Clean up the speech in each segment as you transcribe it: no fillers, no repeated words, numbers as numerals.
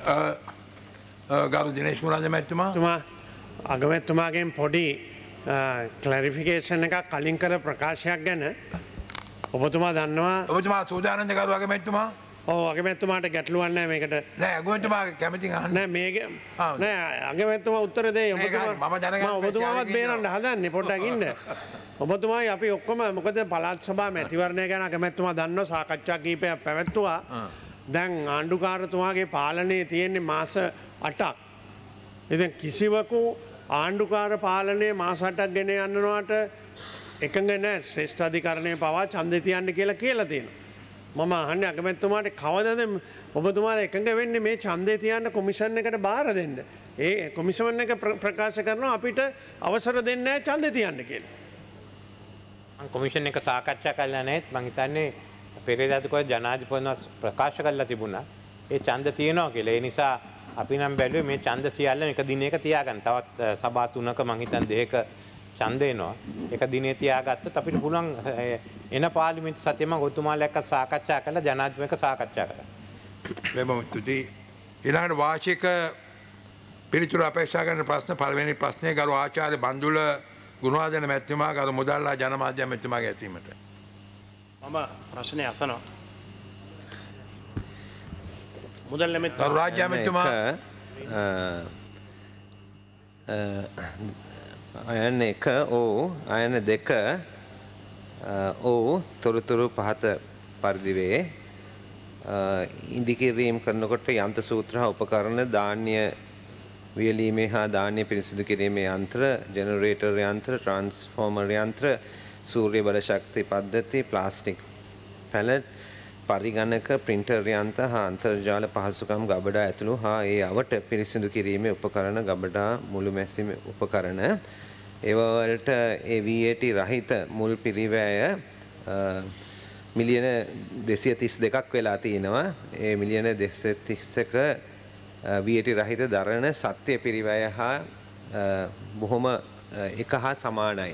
ගරු දිනේෂ් මුරාජ මැතිතුමා තුමා අගමැතිතුමාගෙන් පොඩි ක්ලැරිෆිකේෂන් එකක් කලින් කර ප්‍රකාශයක් ගැන ඔබතුමා දන්නවා ඔබතුමා සූදානම්ද ගරු අගමැතිතුමා ඔව් අගමැතිතුමාට ගැටලුවක් නැහැ මේකට නෑ අගමැතිතුමා කැමතින් අහන්න නෑ මේක නෑ අගමැතිතුමා උත්තර දෙයි ඔබතුමාවත් බේරන්න හදන්නේ පොඩ්ඩක් ඉන්න ඔබතුමායි අපි ඔක්කොම මොකද පළාත් සභා මැතිවරණය ගැන අගමැතිතුමා දන්නවා සාකච්ඡා කීපයක් පැවැත්තුවා දැන් ආණ්ඩුකාරතුමාගේ පාලනයේ තියෙන්නේ මාස 8ක් ඉතින් කිසිවකු ආණ්ඩුකාර පාලනයේ මාස 8ක් ගෙන යන්නනවාට එකඟ නැහැ ශ්‍රේෂ්ඨ අධිකරණයේ පවා ඡන්දය තියන්න කියලා තියෙනවා මම අහන්නේ අගමැතිතුමාට කවදද ඔබතුමාලා එකඟ වෙන්නේ මේ ඡන්දය තියන්න කොමිෂන් එකට බාර දෙන්න ඒ කොමිෂන් එක ප්‍රකාශ කරනවා අපිට අවසර දෙන්නේ නැහැ ඡන්දය තියන්න කියලා මම කොමිෂන් එක සාකච්ඡා කළා නැත් මම හිතන්නේ පෙරේදාතුකෝ ජනාධිපතිතුමා ප්‍රකාශ කළා තිබුණා ඒ ඡන්ද තියනවා කියලා ඒ නිසා අපි නම් බැලුවේ මේ ඡන්ද සියල්ලම එක දිනයක තියාගන්න තවත් සභා තුනක මම හිතන්නේ දෙක ඡන්ද එනවා එක දිනේ තියාගත්තොත් අපිට පුළුවන් එන පාර්ලිමේන්තු සතියේම ඔබතුමාලා එක්ක සාකච්ඡා කරලා ජනාධිපතික සාකච්ඡා කරා. මෙබම තුති ඊළඟට වාර්ෂික පිළිතුරු අපේක්ෂා කරන ප්‍රශ්න පළවෙනි ප්‍රශ්නේ ගරු ආචාර්ය බන්දුල ගුණවර්ධන මැතිතුමා ගරු මුදල්ලා ජනමාධ්‍ය මැතිතුමාගේ ඇසීමට මම ප්‍රශ්නේ අසනවා මුදල් ගරු රාජ්‍ය මැතිතුමා අයන 1 ඕ අයන 2 ඕ තොරතුරු පහත පරිදි වේ ඉදිකිරීම කරනකොට යන්ත්‍ර සූත්‍ර හා උපකරණ ධාන්‍ය වියලීමේ හා ධාන්‍ය පිරිසිදු කිරීමේ යන්ත්‍ර ජෙනරේටර් යන්ත්‍ර ට්‍රාන්ස්ෆෝමර් යන්ත්‍ර සූර්ය බල ශක්ති පද්ධති ප්ලාස්ටික් පැලට් පරිගණක ප්‍රින්ටර් යන්ත්‍ර හා අන්තර්ජාල පහසුකම් ගබඩා ඇතුළු හා ඒ අවට පිරිසිදු කිරීමේ උපකරණ ගබඩා මුළු මැසීමේ උපකරණ ඒවා වලට ඒ VAT රහිත මුල් පිරිවැය මිලියන 232ක් වෙලා තිනවා ඒ මිලියන 231ක VAT රහිත දරණ සත්‍ය පිරිවැය හා බොහොම එක හා සමානයි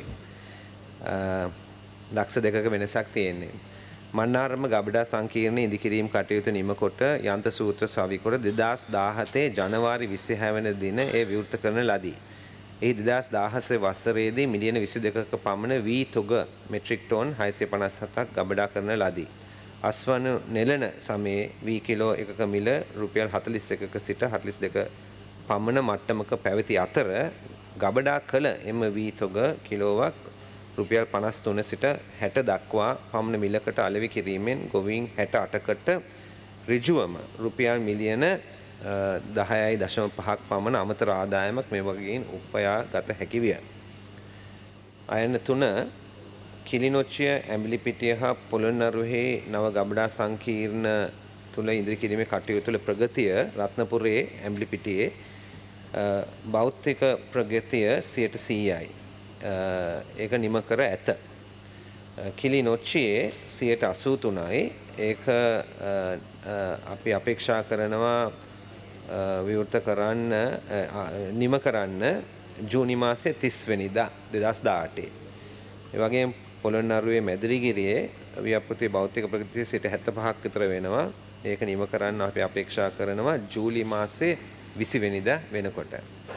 ලක්ෂ 2ක වෙනසක් තියෙන්නේ මන්නාරම ගබඩා සංකීර්ණ ඉදිකිරීම් කටයුතු නිමකොට යන්ත්‍ර සූත්‍ර සවිකොට 2017 ජනවාරි 26 වන දින ඒ විවෘත කරන ලදී. එහි 2016 වසරේදී මිලියන 22ක පමණ වී තොග මෙට්‍රික් ටෝන් 657ක් ගබඩා කරන ලදී. අස්වනු නෙළන සමයේ වී කිලෝ එකක මිල රුපියල් 41ක සිට 42 පමණ මට්ටමක පැවති අතර ගබඩා කළ එම වී තොග කිලෝවක් රුපියල් 53 සිට 60 දක්වා පමණ මිලකට අලෙවි කිරීමෙන් ගොවීන් 68කට ඍජුවම රුපියල් මිලියන 10.5ක් පමණ අමතර ආදායමක් මේ වගේන් උපයා ගත හැකි විය. අයන 3 කිලිනොච්චිය ඇඹිලිපිටිය හා පොළොන්නරුවේ නව ගබඩා සංකීර්ණ තුල ඉදිරි කිරීමේ කටයුතු වල ප්‍රගතිය රත්නපුරේ ඇඹිලිපිටියේ භෞතික ප්‍රගතිය 100%යි. ඒක නිම කර ඇත. කිලිනොච්චියේ 83%යි. ඒක අපි අපේක්ෂා කරනවා විවෘත කරන්න නිම කරන්න ජූනි මාසයේ 30 වෙනිදා 2018. ඒ වගේම පොළොන්නරුවේ මැදිරිගිරියේ ව්‍යාපෘති භෞතික ප්‍රගතිය 75ක් විතර වෙනවා. ඒක නිම කරන්න අපි අපේක්ෂා කරනවා ජූලි මාසයේ 20 වෙනිදා වෙනකොට.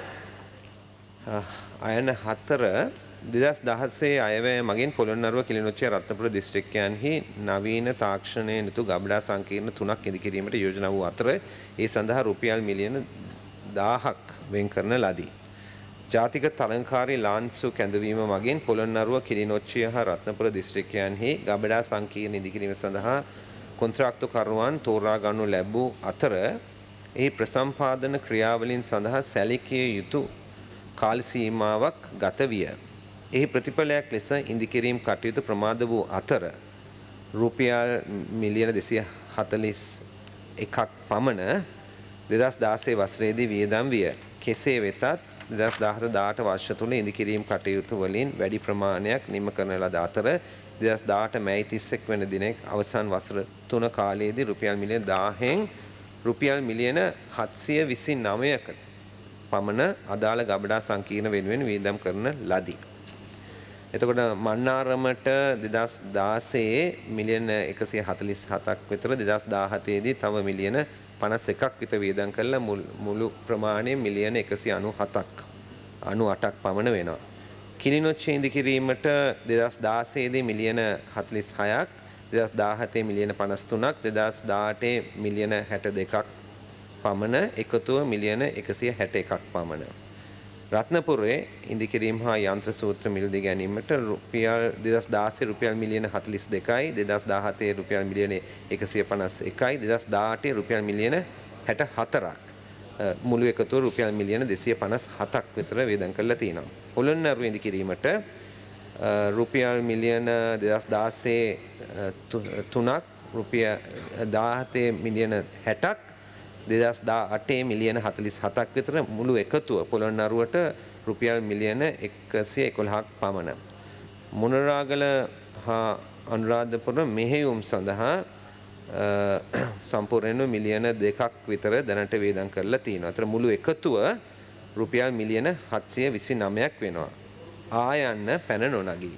අයන 4 2016 අයවැය මගින් පොළොන්නරුව කිලිනොච්චිය රත්නපුර දිස්ත්‍රික්කයන්හි නවීන තාක්ෂණයේ යුතු ගබඩා සංකීර්ණ 3ක් ඉදිකිරීමට යෝජනා වූ අතර ඒ සඳහා රුපියල් මිලියන 1000ක් වෙන් කරන ලදී. ජාතික තරංකාරී ලාන්සු කැඳවීම මගින් පොළොන්නරුව කිලිනොච්චිය හා රත්නපුර දිස්ත්‍රික්කයන්හි ගබඩා සංකීර්ණ ඉදිකිරීම සඳහා කොන්ත්‍රාක්තුකරුවන් තෝරා ගන්නු ලැබූ අතර එහි ප්‍රසම්පාදන ක්‍රියාවලින් සඳහා සැලකිය යුතු කාල සීමාවක් ගත විය. එහි ප්‍රතිඵලයක් ලෙස ඉදිකිරීම් කටයුතු ප්‍රමාද වූ අතර රුපියල් මිලියන 241ක් පමණ 2016 වසරේදී වියදම් විය. කෙසේ වෙතත් 2017-18 වර්ෂ තුල ඉදිකිරීම් කටයුතු වලින් වැඩි ප්‍රමාණයක් නිම කරන ලද අතර 2018 මැයි 31 වෙනි දිනයේ අවසන් වසර 3 කාලයේදී රුපියල් මිලියන 1000න් රුපියල් මිලියන 729කට පමණ අදාළ ගබඩා සංකීර්ණ වෙනුවෙන් වියදම් කරන ලදී. එතකොට මන්නාරමට 2016 මිලියන 147ක් විතර 2017 දී තව මිලියන 51ක් විතර වියදම් කරලා මුළු ප්‍රමාණය මිලියන 197ක් පමණ වෙනවා. කිලිනොච්චේ ඉදිකිරීමට 2016 දී මිලියන 46ක්, 2017 මිලියන 53ක්, 2018 මිලියන 62ක් පමණ, එකතුව මිලියන 161ක් පමණ. රත්නපුරේ ඉදිකිරීම හා යන්ත්‍ර සූත්‍ර මිලදී ගැනීමට රුපියල් 2016 රුපියල් මිලියන 42යි, 2017 රුපියල් මිලියන 151යි, 2018 රුපියල් මිලියන 64ක්. මුළු එකතුව රුපියල් මිලියන 257ක් විතර වියදම් කරලා තියෙනවා. පොළොන්නරුව ඉදිකිරීමට රුපියල් මිලියන 2016 3ක්, රුපියල් 2017 මිලියන 60ක්, 2018 මිලියන 47ක් විතර මුළු එකතුව පොළොන්නරුවට රුපියල් මිලියන 111ක් පමණ. මොනරාගල හා අනුරාධපුර මෙහෙයුම් සඳහා සම්පූර්ණයෙන්ම මිලියන 2ක් විතර දැනට වේදම් කරලා තියෙනවා. අතර මුළු එකතුව රුපියල් මිලියන 729ක් වෙනවා. ආයන්න පැන නොනගී.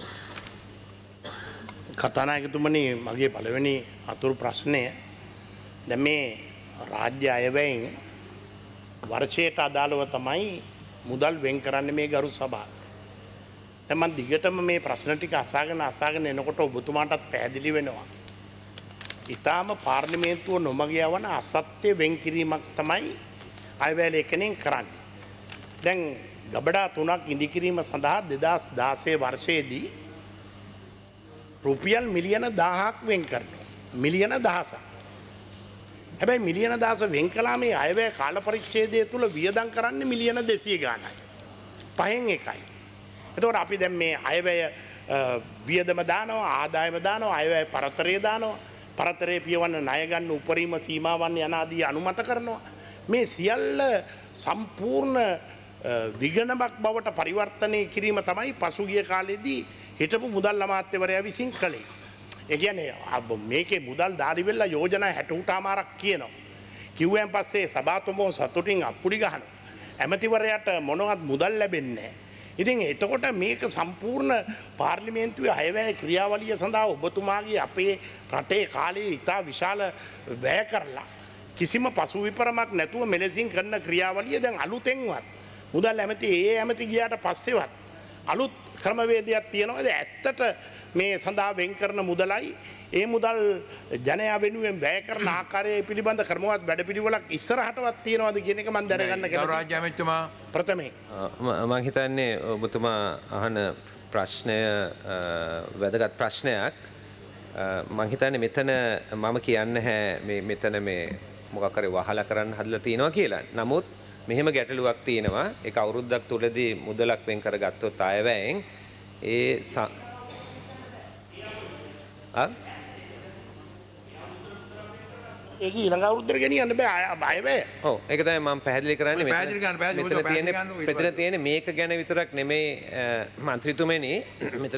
කතානායකතුමනි, මගේ පළවෙනි අතුරු ප්‍රශ්නය දැන් මේ රාජ්‍ය අයවැයෙන් වර්ෂයට අදාළව තමයි මුදල් වෙන් කරන්නේ මේ ගරු සභාව. දැන් මම දිගටම මේ ප්‍රශ්න ටික අසාගෙන එනකොට ඔබතුමාටත් පැහැදිලි වෙනවා. ඊටාම පාර්ලිමේන්තුව නොමග යවන අසත්‍ය වෙන් කිරීමක් තමයි අයවැය ලේඛනයෙන් කරන්නේ. දැන් ගබඩා 3ක් ඉදිකිරීම සඳහා 2016 වර්ෂයේදී රුපියල් මිලියන 1000ක් වෙන් කරනවා. මිලියන 1000ක්. හැබැයි මිලියන 1000 වෙන් කළා මේ අයවැය කාල පරිච්ඡේදය තුල වියදම් කරන්නේ මිලියන 200 ගාණයි. පහෙන් එකයි. එතකොට අපි දැන් මේ අයවැය වියදම දානවා, ආදායම දානවා, අයවැය පරතරය දානවා, පරතරය පියවන්න ණය ගන්න උපරිම සීමාවන් යන ආදී අනුමත කරනවා. මේ සියල්ල සම්පූර්ණ විගණනක් බවට පරිවර්තනය කිරීම තමයි පසුගිය කාලෙදී හිටපු මුදල් අමාත්‍යවරයා විසින් කළේ. ඒ කියන්නේ මේකේ මුදල් දාඩි වෙලා යෝජනා 68මාරක් කියනවා. කිව්වෙන් පස්සේ සභාතුමෝ සතුටින් අප්පුඩි ගහනවා. ඇමතිවරයාට මොනවත් මුදල් ලැබෙන්නේ නැහැ. ඉතින් එතකොට මේක සම්පූර්ණ පාර්ලිමේන්තුවේ අයවැය ක්‍රියාවලිය සඳහා ඔබතුමාගේ අපේ රටේ කාලයේ ඉතා විශාල වැය කරලා කිසිම පසු විපරමක් නැතුව මෙලෙසින් කරන ක්‍රියාවලිය දැන් අලුතෙන්වත් මුදල් ඇමති ගියාට පස්සේවත් අලුත් ක්‍රමවේදයක් තියෙනවාද ඇත්තට මේ සඳහා වෙන් කරන මුදලයි ඒ මුදල් ජනයා වෙනුවෙන් වැය කරන ආකාරය පිළිබඳ ක්‍රමවත් වැඩපිළිවෙලක් ඉස්සරහටවත් තියෙනවද කියන එක මම දැනගන්න කැමතියි. රාජ්‍ය ඇමතිතුමා ප්‍රථමයෙන් මම හිතන්නේ ඔබතුමා අහන ප්‍රශ්නය වැදගත් ප්‍රශ්නයක්. මම හිතන්නේ මෙතන මම කියන්නේ මෙතන මේ මොකක් හරි වහලා කරන්න හදලා තියෙනවා කියලා. නමුත් මෙහෙම ගැටලුවක් තියෙනවා. ඒක අවුරුද්දක් තුලදී මුදලක් වෙන් කරගත්තොත් අයවැයෙන් ඒක ඊළඟ අවුරුද්දට ගෙනියන්න බෑ අයවැය. ඔව් ඒක තමයි මම පැහැදිලි කරන්නේ. මෙතන තියෙන්නේ මේක ගැන විතරක් නෙමෙයි මන්ත්‍රීතුමනි. මෙතන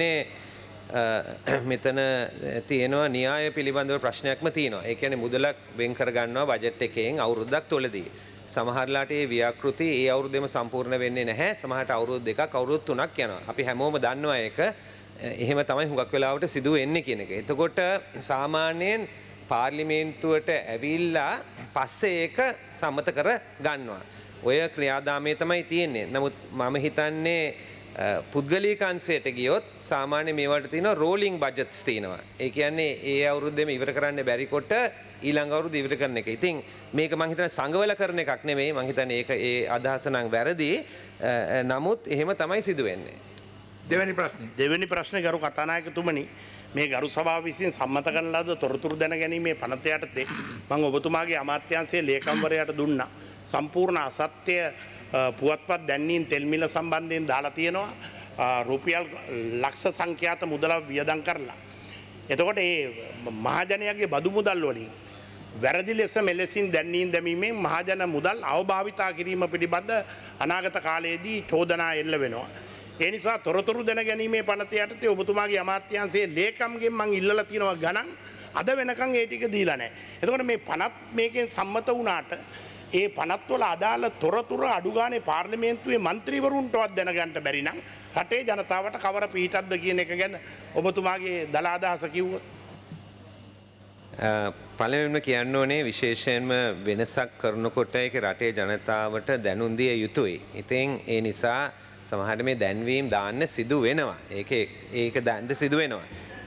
තියෙනවා න්‍යාය පිළිබඳව ප්‍රශ්නයක්ම තියෙනවා. ඒ කියන්නේ මුදලක් වෙන් කර ගන්නවා බජට් එකෙන් අවුරුද්දක් තුලදී. සමහරලාට ඒ ව්‍යාකෘති ඒ අවුරුද්දෙම සම්පූර්ණ වෙන්නේ නැහැ. සමහරට අවුරුදු 2ක් අවුරුදු 3ක් යනවා. අපි හැමෝම දන්නවා ඒක. එහෙම තමයි හුඟක් වෙලාවට සිදු වෙන්නේ කියන එක. එතකොට සාමාන්‍යයෙන් පාර්ලිමේන්තුවට ඇවිල්ලා පස්සේ ඒක සම්මත කර ගන්නවා. ඔය ක්‍රියාදාමයේ තමයි තියෙන්නේ. නමුත් මම හිතන්නේ පුද්ගලික අංශයට ගියොත් සාමාන්‍ය මේවට තියෙනවා රෝලිං බජට්ස් තියෙනවා. ඒ කියන්නේ ඒ අවුරුද්දේම ඉවර කරන්න බැරි කොට ඊළඟ අවුරුද්ද ඉවර කරන එක. ඉතින් මේක මම හිතන්නේ සංගවල කරන එකක් නෙමෙයි. මම හිතන්නේ ඒක ඒ අදහස නම් වැරදි. නමුත් එහෙම තමයි සිදු වෙන්නේ. දෙවෙනි ප්‍රශ්නේ ගරු කතානායකතුමනි, මේ ගරු සභාව විසින් සම්මත කරන ලද තොරතුරු දැන ගැනීමේ පනත යටතේ මම ඔබතුමාගේ අමාත්‍යාංශයේ ලේකම්වරයාට දුන්නා. සම්පූර්ණ අසත්‍ය පුවත්පත් දැන්වීම් තෙල් මිල සම්බන්ධයෙන් දාලා තියෙනවා රුපියල් ලක්ෂ සංඛ්‍යාත මුදල වියදම් කරලා. එතකොට මේ මහජනයාගේ බදු මුදල් වලින් වැරදි ලෙස මෙලෙසින් දැන්වීම් දැමීමෙන් මහජන මුදල් අවභාවිතා කිරීම පිළිබඳ අනාගත කාලයේදී චෝදනා එල්ල වෙනවා. ඒ නිසා තොරතුරු දැන ගැනීමේ පනත යටතේ ඔබතුමාගේ අමාත්‍යාංශයේ ලේකම්ගෙන් මම ඉල්ලලා තියෙනවා ගණන් අද වෙනකන් ඒ ටික දීලා නැහැ. එතකොට මේ පනත් මේකෙන් සම්මත වුණාට ඒ පනත්වල අදාළ තොරතුරු අඩු ගානේ පාර්ලිමේන්තුවේ മന്ത്രിවරුන්ටවත් දැනගන්න බැරි නම් රටේ ජනතාවට කවර පිහිටක්ද කියන එක ගැන ඔබතුමාගේ දල අදහස කිව්වොත්. පළවෙනිම කියන්න ඕනේ විශේෂයෙන්ම වෙනසක් කරනකොට ඒක රටේ ජනතාවට දැනුම් දිය යුතුයි. ඉතින් ඒ නිසා සමහර මේ දැන්වීම් දාන්න සිදු වෙනවා. ඒක දාන්න සිදු වෙනවා.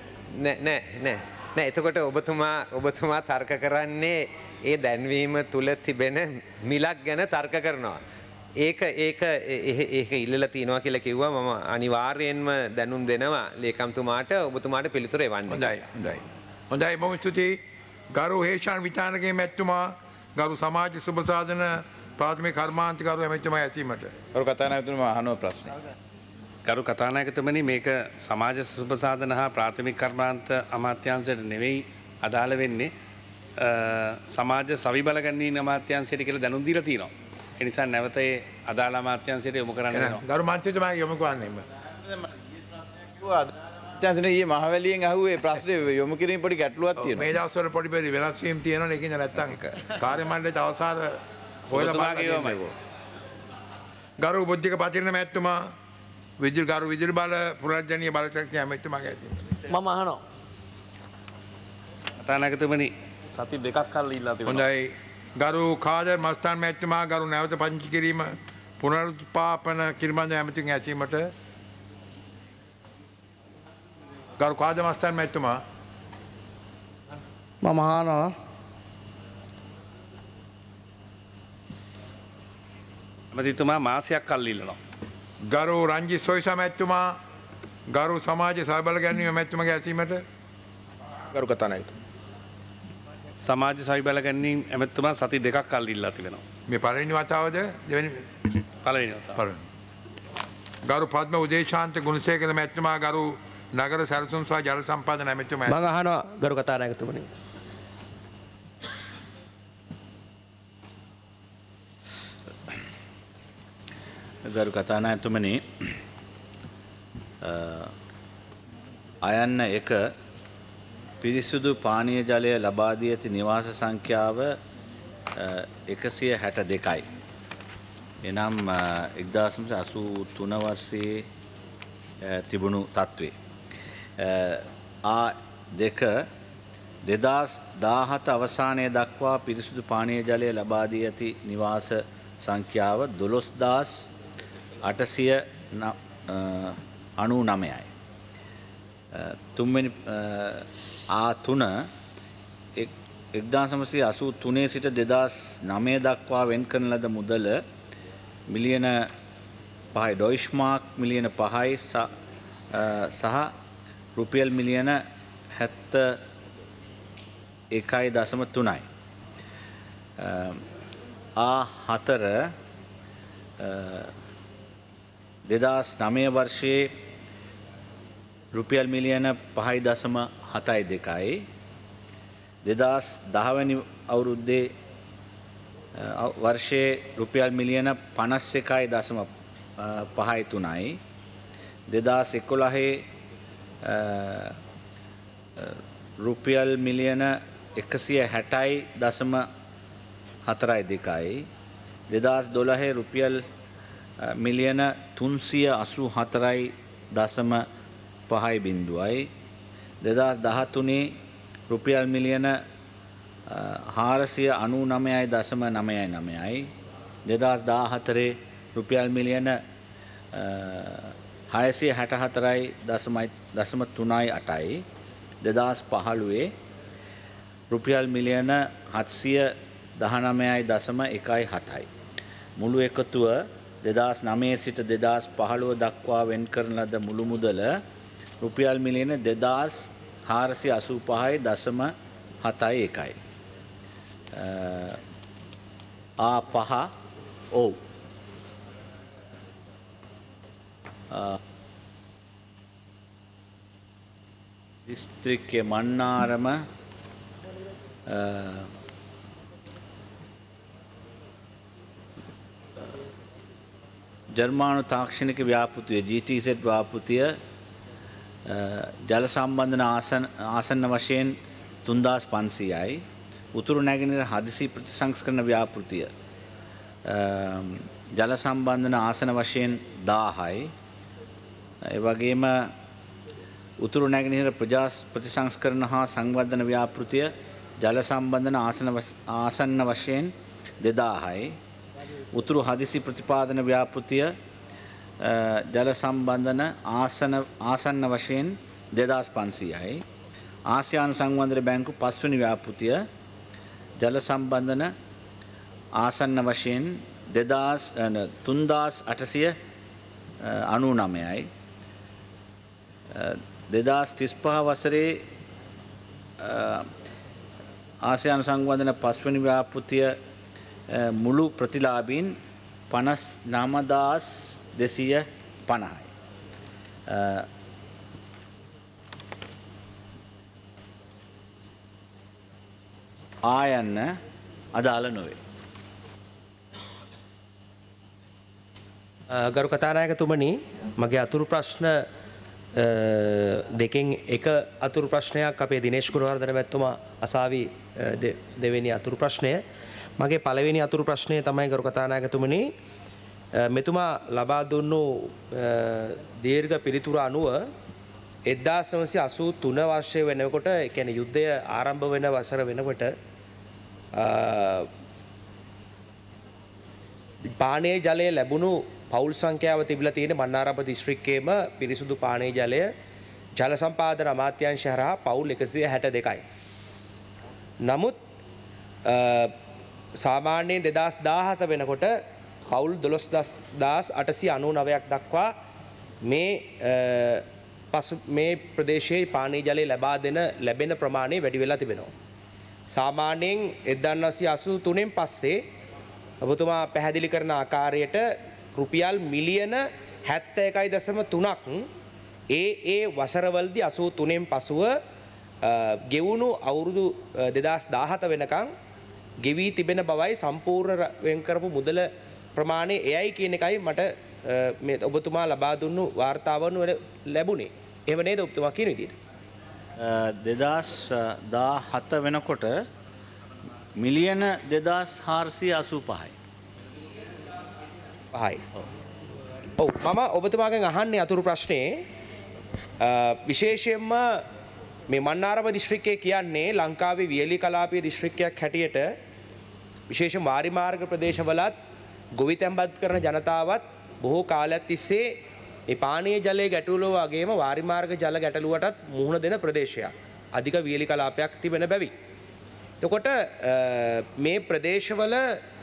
නෑ එතකොට ඔබතුමා තර්ක කරන්නේ ඒ දැන්වීම තුල තිබෙන මිලක් ගැන තර්ක කරනවා. ඒක ඉල්ලලා තියනවා කියලා කිව්වා. මම අනිවාර්යයෙන්ම දැනුම් දෙනවා ලේකම්තුමාට ඔබතුමාට පිළිතුර එවන්න. හොඳයි බොහොම ස්තුතියි. ගරු හේෂාන් විතානගේ මැතිතුමා ගරු සමාජ සුබසාධන ප්‍රාථමික කර්මාන්තකරු ඇමතිතුමා ඇසීමට. ගරු කතානායකතුමා අහනවා ප්‍රශ්නේ. ගරු කතානායකතුමනි මේක සමාජ සුබසාධන හා ප්‍රාථමික කර්මාන්ත අමාත්‍යාංශයට නෙවෙයි අදාළ වෙන්නේ සමාජ සවිබල ගැනීම අමාත්‍යාංශයට කියලා දැනුම් දීලා තියෙනවා. ඒ නිසා නැවත ඒ අදාළ අමාත්‍යාංශයට යොමු කරන්න වෙනවා. ගරු මන්ත්‍රීතුමා යොමු කරන්නෙම. ඊයේ මහවැලියෙන් අහුවේ ප්‍රශ්නේ යොමු කිරීම පොඩි ගැටලුවක් තියෙනවා. මේ දවස්වල පොඩි වෙනස් වීම් තියෙනවනේ ඒකින්ද නැත්තම් කාර්ය මණ්ඩලයේ අවසාන හොයලා බලන්න. ගරු බුද්ධික පතිරණ මැතිතුමා ගරු විදුලි බල පුනර්ජනීය බලශක්තිය ඇමතිතුමාගේ ඇති. මම අහනවා. කතානායකතුමනි සති දෙකක් කල් ඉල්ලා තිබුණා. හොඳයි. ගරු කාදර් මස්තාන් මැතිතුමා ගරු නැවත පංචි කිරීම පුනරුත්පාදන කිරිබඳ ඇමතිතුමා ඇසීමට. ගරු කාදර් මස්තාන් මැතිතුමා මම අහනවා. ඇමතිතුමා මාසයක් කල් ඉල්ලනවා. ගරු රංජිත් සොයිසා මැතිතුමා ගරු සමාජ සහබල ගැන්වීම මැතිතුමාගේ ඇසීමට. ගරු කතානායකතුමා සමාජ සවිබල ගැනීම ඇමතිතුමා සති දෙකක් කල් ඉල්ලා තිබෙනවා. මේ පළවෙනි වතාවද දෙවෙනි පළවෙනි වතාව. ගරු පද්ම උදේශාන්ත ගුණසේකර මැතිතුමා ගරු නගර සැලසුම් සහ ජල සම්පාදන ඇමතිතුමා. මම අහනවා ගරු කතානායකතුමනි. ගරු කතානායකතුමනි අයන්න එක පිරිසුදු පානීය ජලය ලබා දී ඇති නිවාස සංඛ්‍යාව 162යි. එනම් 1983 වර්ෂයේ තිබුණු තත්ත්වේ. දෙක 2017 අවසානයේ දක්වා පිරිසුදු පානීය ජලය ලබා දී ඇති නිවාස සංඛ්‍යාව 12899යි. තුන්වෙනි තුන 1983 සිට 2009 දක්වා වෙන් කරන ලද මුදල මිලියන 5යි ඩොයිෂ්මාර්ක් මිලියන 5යි සහ රුපියල් මිලියන 71.3යි. A4 2009 වර්ෂයේ රුපියල් මිලියන 5.72යි. 2010 වැනි අවුරුද්දේ වර්ෂයේ රුපියල් මිලියන 51.53යි. 2011 රුපියල් මිලියන 160.42යි. 2012 රුපියල් මිලියන 384.5යි බිඳුවයි. 2013 රුපියල් මිලියන 499.99යි. 2014 රුපියල් මිලියන 664.3යි. 2015 රුපියල් මිලියන 719.117යි. මුළු එකතුව 2009 සිට 2015 දක්වා වෙන් කරන ලද මුළු මුදල රුපියල් මිලියන 2485.71යි. A5 ඔව්. දිස්ත්‍රික්කයේ මන්නාරම ජර්මානු තාක්ෂණික ව්‍යාපෘතිය GTZ ව්‍යාපෘතිය ජල සම්බන්ධන ආසන්න වශයෙන් 3500යි. උතුරු නැගෙනහිර හදිසි ප්‍රතිසංස්කරණ ව්‍යාපෘතිය ජල සම්බන්ධන ආසන වශයෙන් 1000යි. ඒ වගේම උතුරු නැගෙනහිර ප්‍රජා ප්‍රතිසංස්කරණ හා සංවර්ධන ව්‍යාපෘතිය ජල සම්බන්ධන ආසන්න වශයෙන් 2000යි. උතුරු හදිසි ප්‍රතිපාදන ව්‍යාපෘතිය ජල සම්බන්ධන ආසන්න වශයෙන් 2500යි. ආසියානු සංවර්ධන බැංකු 5 වෙනි ව්‍යාපෘතිය ජල සම්බන්ධන ආසන්න වශයෙන් 3899යි. 2035 වසරේ ආසියානු සංවර්ධන 5 වෙනි ව්‍යාපෘතිය මුළු ප්‍රතිලාභීන් 59250යි. ආයන්න අදාළ නොවේ. ගරු කතානායකතුමනි මගේ අතුරු ප්‍රශ්න දෙකෙන් එක අතුරු ප්‍රශ්නයක් අපේ දිනේශ් ගුණවර්ධන මැතිතුමා අසාවි දෙවෙනි අතුරු ප්‍රශ්නය. මගේ පළවෙනි අතුරු ප්‍රශ්නය තමයි ගරු කතානායකතුමනි මෙතුමා ලබා දුන්නු දීර්ඝ පිළිතුර අනුව 1983 වර්ෂය වෙනකොට ඒ කියන්නේ යුද්ධය ආරම්භ වෙන වසර වෙනකොට පානීය ජලය ලැබුණු පවුල් සංඛ්‍යාව තිබිලා තියෙන මන්නාරම්ප දිස්ත්‍රික්කයේම පිරිසුදු පානීය ජලය ජල සම්පාදන අමාත්‍යාංශය හරහා පවුල් 162යි. නමුත් සාමාන්‍යයෙන් 2017 වෙනකොට පවුල් 12899ක් දක්වා මේ ප්‍රදේශයේ පානීය ජලය ලැබෙන ප්‍රමාණය වැඩි වෙලා තිබෙනවා. සාමාන්‍යයෙන් 1983න් පස්සේ ඔබතුමා පැහැදිලි කරන ආකාරයට රුපියල් මිලියන 71.3ක් ඒ වසරවලදී 83න් පසුව ගෙවුණු අවුරුදු 2017 වෙනකන් ගෙවී තිබෙන බවයි සම්පූර්ණ වෙන් කරපු මුදල ප්‍රමාණය එයයි කියන එකයි මට මේ ඔබතුමා ලබා දුන්නු වාර්තාවන් වල ලැබුණේ. එහෙම නේද ඔබතුමා කියන විදිහට? 2017 වෙනකොට මිලියන 2485යි. පහයි. ඔව් මම ඔබතුමාගෙන් අහන්නේ අතුරු ප්‍රශ්නේ විශේෂයෙන්ම මේ මන්නාරම දිස්ත්‍රික්කය කියන්නේ ලංකාවේ වියලි කලාපීය දිස්ත්‍රික්කයක් හැටියට විශේෂයෙන් වාරිමාර්ග ප්‍රදේශවලත් ගොවි තැන්පත් කරන ජනතාවත් බොහෝ කාලයක් තිස්සේ මේ පානීය ජලයේ ගැටලුව වගේම වාරිමාර්ග ජල ගැටලුවටත් මුහුණ දෙන ප්‍රදේශයක්. අධික වියලි කලාපයක් තිබෙන බැවි. එතකොට මේ ප්‍රදේශවල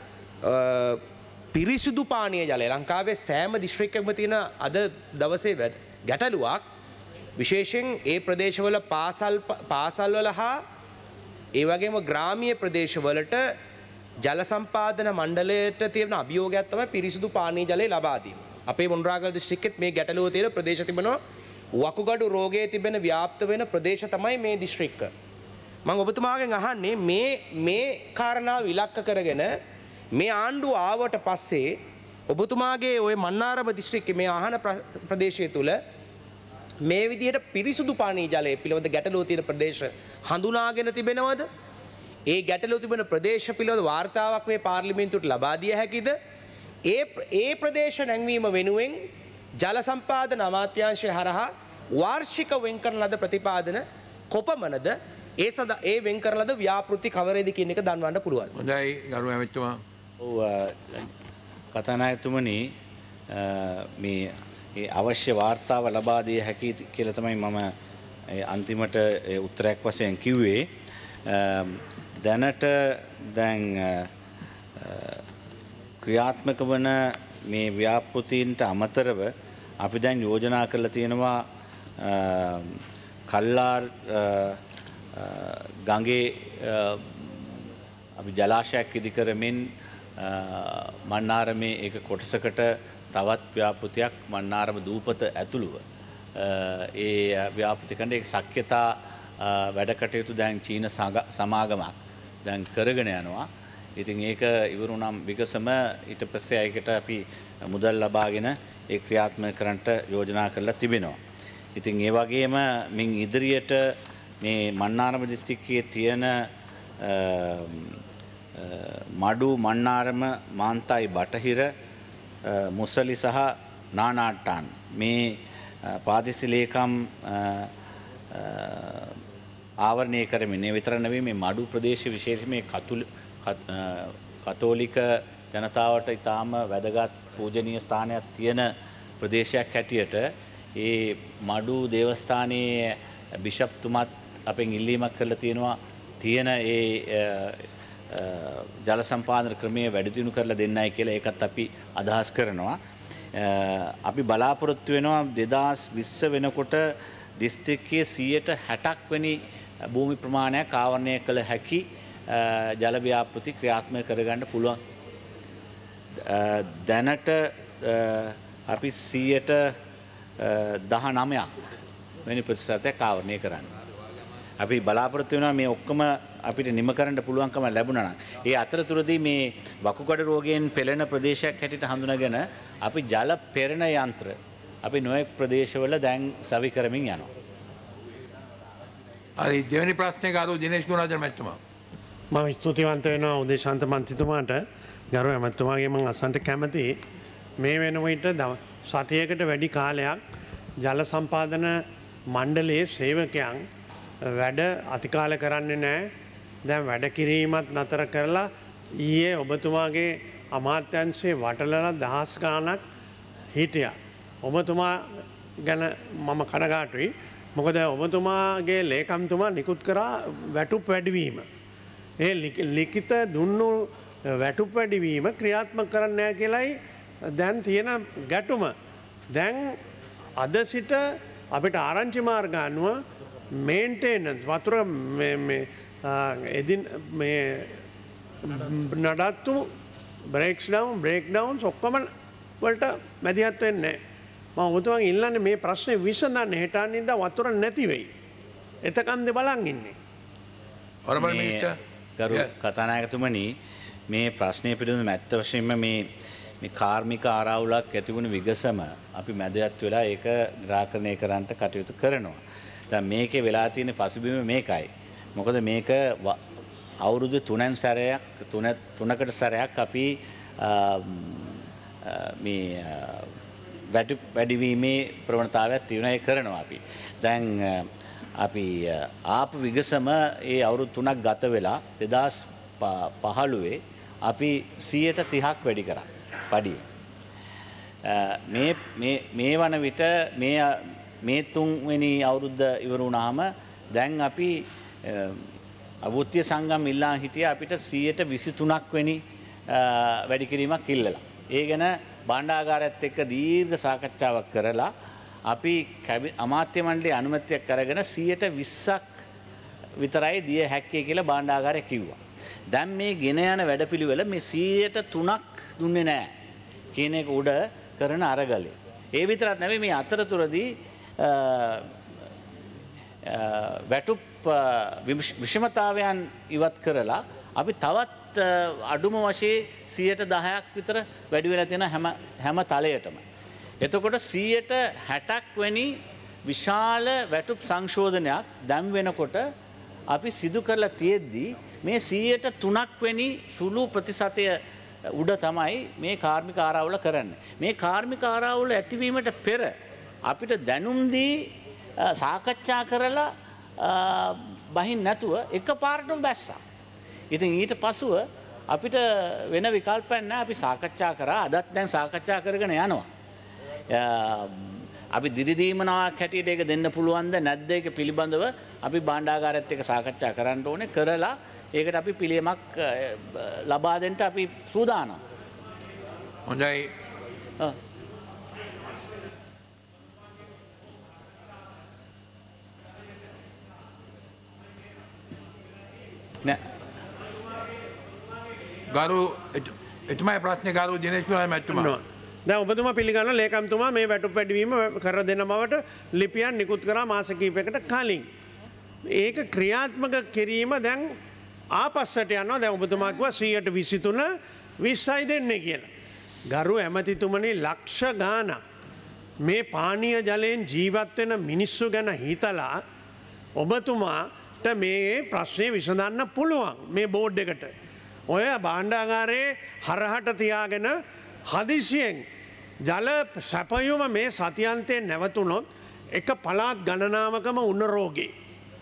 පිරිසුදු පානීය ජලය ලංකාවේ සෑම දිස්ත්‍රික්කයකම තියෙන අද දවසේ ගැටලුවක් විශේෂයෙන් ඒ ප්‍රදේශවල පාසල්වල හා ඒ වගේම ග්‍රාමීය ප්‍රදේශවලට ජල සම්පාදන මණ්ඩලයට තියෙන අභියෝගයක් තමයි පිරිසුදු පානීය ජලය ලබා දීම. අපේ මොණරාගල දිස්ත්‍රික්කෙත් මේ ගැටලුව තියෙන ප්‍රදේශ තිබෙනවා. වකුගඩු රෝගයේ තිබෙන ව්‍යාප්ත වෙන ප්‍රදේශ තමයි මේ දිස්ත්‍රික්ක. මම ඔබතුමාගෙන් අහන්නේ මේ කාරණාව ඉලක්ක කරගෙන මේ ආණ්ඩුව ආවට පස්සේ ඔබතුමාගේ ওই මන්නාරම දිස්ත්‍රික්කයේ මේ ආහන ප්‍රදේශය තුල මේ විදිහට පිරිසුදු පානීය ජලය පිළිබඳ ගැටලුව තියෙන ප්‍රදේශ හඳුනාගෙන තිබෙනවද? ඒ ගැටලුව තිබෙන ප්‍රදේශ පිළිබඳ වාර්තාවක් මේ පාර්ලිමේන්තුවට ලබා දිය හැකිද? ඒ ප්‍රදේශ නැංවීම වෙනුවෙන් ජල සම්පාදන අමාත්‍යාංශය හරහා වාර්ෂික වෙන් කරන ලද ප්‍රතිපාදන කොපමණද? ඒ සඳහා ඒ වෙන් කරන ලද ව්‍යාපෘති කවරේද කියන එක දන්වන්න පුළුවන්. හොඳයි ගරු ඇමතිතුමා. ඔව් කතානායකතුමනි මේ අවශ්‍ය වාර්තාව ලබා දිය හැකි කියලා තමයි මම අන්තිමට උත්තරයක් වශයෙන් කිව්වේ. දැනට දැන් ක්‍රියාත්මක වන මේ ව්‍යාපෘතීන්ට අමතරව අපි දැන් යෝජනා කරලා තියෙනවා කල්ලාර් ගඟේ අපි ජලාශයක් ඉදි කරමින් මන්නාරමේ ඒක කොටසකට තවත් ව්‍යාපෘතියක් මන්නාරම දූපත ඇතුළුව ඒ ව්‍යාපෘති කරන ඒ ශක්්‍යතා වැඩ කටයුතු දැන් චීන සමාගමක් දැන් කරගෙන යනවා. ඉතින් ඒක ඉවරුනම් විගසම ඊට පස්සේ ඒකට අපි මුදල් ලබාගෙන ඒ ක්‍රියාත්මක කරන්නට යෝජනා කරලා තිබෙනවා. ඉතින් ඒ වගේම මින් ඉදිරියට මේ මන්නාරම දිස්ත්‍රික්කයේ තියෙන මඩු මන්නාරම මාන්තයි බටහිර මුසලි සහ නානාට්ටාන් මේ පාදිසි ලේකම් ආවරණය කරමින් ඒ විතර නෙවෙයි මේ මඩු ප්‍රදේශ විශේෂයෙන් මේ කතෝලික ජනතාවට ඉතාම වැදගත් පූජනීය ස්ථානයක් තියෙන ප්‍රදේශයක් හැටියට ඒ මඩු දේවස්ථානයේ බිෂප්තුමත් අපෙන් ඉල්ලීමක් කරලා තියෙනවා තියෙන ඒ ජල සම්පාදන ක්‍රමයේ වැඩි දියුණු කරලා දෙන්නයි කියලා ඒකත් අපි අදහස් කරනවා. අපි බලාපොරොත්තු වෙනවා 2020 වෙනකොට දිස්ත්‍රික්කයේ 60% වෙනි භූමි ප්‍රමාණයක් ආවරණය කළ හැකි ජල ව්‍යාපෘති ක්‍රියාත්මක කරගන්න පුළුවන්. දැනට අපි 19% වෙනි ප්‍රතිශතයක් ආවරණය කරන්න. අපි බලාපොරොත්තු වෙනවා මේ ඔක්කොම අපිට නිම කරන්න පුළුවන්කම ලැබුණා නම් ඒ අතරතුරදී මේ වකුගඩු රෝගයෙන් පෙළෙන ප්‍රදේශයක් හැටියට හඳුනාගෙන අපි ජල පෙරණ යන්ත්‍ර අපි නොයෙක් ප්‍රදේශවල දැන් සවි කරමින් යනවා. හරි දෙවෙනි ප්‍රශ්නේ ගාරු දිනේෂ් ගුණරත්න මැතිතුමා. මම ස්තුතිවන්ත වෙනවා උදේශාන්ත මන්ත්‍රීතුමාට. ගරු ඇමතුමාගේ මම අසන්ට කැමති මේ වෙන විට සතියකට වැඩි කාලයක් ජල සම්පාදන මණ්ඩලයේ සේවකයන් වැඩ අතිකාල කරන්නේ නැහැ. දැන් වැඩ කිරීමත් නතර කරලා ඊයේ ඔබතුමාගේ අමාත්‍යංශයේ වටලලා දහස් ගාණක් හිටියා. ඔබතුමා ගැන මම කනගාටුයි. මොකද ඔබතුමාගේ ලේකම්තුමා නිකුත් කරා වැටුප් වැඩිවීම. ඒ ලිඛිත දුන්නු වැටුප් වැඩිවීම ක්‍රියාත්මක කරන්නේ නැහැ කියලයි දැන් තියෙන ගැටුම. දැන් අද සිට අපිට ආරංචි මාර්ග අනුව මේන්ටේනන්ස් වතුර එදින් මේ නඩත්තු බ්‍රේක් ඩවුන්ස් ඔක්කොම වලට මැදිහත් වෙන්නේ නැහැ. මම ඔබතුමාගෙන් ඉල්ලන්නේ මේ ප්‍රශ්නේ විසඳන්න හෙට අනිද්දා වතුර නැති වෙයි. එතකන්ද බලන් ඉන්නේ. හොරබල් මිනිස්ටර් ගරු කතානායකතුමනි මේ ප්‍රශ්නය පිළිබඳව ඇත්ත වශයෙන්ම මේ කාර්මික ආරවුලක් ඇතිවුණු විගසම අපි මැදයත් වෙලා ඒක නිරාකරණය කරන්නට කටයුතු කරනවා. දැන් මේකේ වෙලා තියෙන පසුබිම මේකයි. මොකද මේක අවුරුදු 3කට සැරයක් අපි මේ වැඩිවීමේ ප්‍රවණතාවයක් තියෙනවා ඒ කරනවා අපි. දැන් අපි ආපු විගසම ඒ අවුරුදු 3ක් ගත වෙලා 2015 අපි 30% වැඩි කරා පඩිය. මේ වන විට මේ තුන්වෙනි අවුරුද්ද ඉවර වුණාම දැන් අපි අවුත්‍ය සංගම් ඉල්ලා හිටිය අපිට 23% වෙනි වැඩි කිරීමක් ඉල්ලලා. ඒ ගැන භාණ්ඩාගාරයත් එක්ක දීර්ඝ සාකච්ඡාවක් කරලා අපි අමාත්‍ය මණ්ඩලයේ අනුමැතියක් අරගෙන 20%ක් විතරයි දිය හැක්කේ කියලා භාණ්ඩාගාරය කිව්වා. දැන් මේ ගෙන යන වැඩපිළිවෙල මේ 3%ක් දුන්නේ නැහැ කියන එක උඩ කරන අරගලේ. ඒ විතරක් නෙවෙයි මේ අතරතුරදී වැටුප් විෂමතාවයන් ඉවත් කරලා අපි තවත් අඩුම වශයෙන් 10%ක් විතර වැඩි වෙලා තියෙන හැම තලයටම. එතකොට 60% වෙනි විශාල වැටුප් සංශෝධනයක් දැන් වෙනකොට අපි සිදු කරලා තියෙද්දී මේ 3% වෙනි සුළු ප්‍රතිශතය උඩ තමයි මේ කාර්මික ආරවුල කරන්නේ. මේ කාර්මික ආරවුල ඇතිවීමට පෙර අපිට දැනුම් දී සාකච්ඡා කරලා බහින් නැතුව එකපාරටම බැස්සා. ඉතින් ඊට පසුව අපිට වෙන විකල්පයක් නැහැ. අපි සාකච්ඡා කරා. අදත් දැන් සාකච්ඡා කරගෙන යනවා. අපි දිරිදීමනාවක් හැටියට ඒක දෙන්න පුළුවන්ද නැද්ද ඒක පිළිබඳව අපි භාණ්ඩාගාරයත් එක්ක සාකච්ඡා කරන්න ඕනේ. කරලා ඒකට අපි පිළියමක් ලබා දෙන්න අපි සූදානම්. හොඳයි. ගරු එතුමාගේ ප්‍රශ්නේ ගරු දිනේෂ් කුමාර මැතිතුමා. දැන් ඔබතුමා පිළිගන්න ලේකම්තුමා මේ වැටුප් වැඩිවීම කර දෙන බවට ලිපියක් නිකුත් කරා මාස කිහිපයකට කලින්. ඒක ක්‍රියාත්මක කිරීම දැන් ආපස්සට යනවා. දැන් ඔබතුමා කිව්වා 123 20යි දෙන්නේ කියලා. ගරු ඇමතිතුමනි ලක්ෂ ගාණක් මේ පානීය ජලයෙන් ජීවත් වෙන මිනිස්සු ගැන හිතලා ඔබතුමාට මේ ප්‍රශ්නේ විසඳන්න පුළුවන් මේ බෝඩ් එකට. ඔය භාණ්ඩාගාරයේ හරහට තියාගෙන හදිසියෙන් ජල සැපයුම මේ සතියන්තයෙන් නැවතුනොත් එක පළාත් ගණනාවකම උන්න රෝගේ.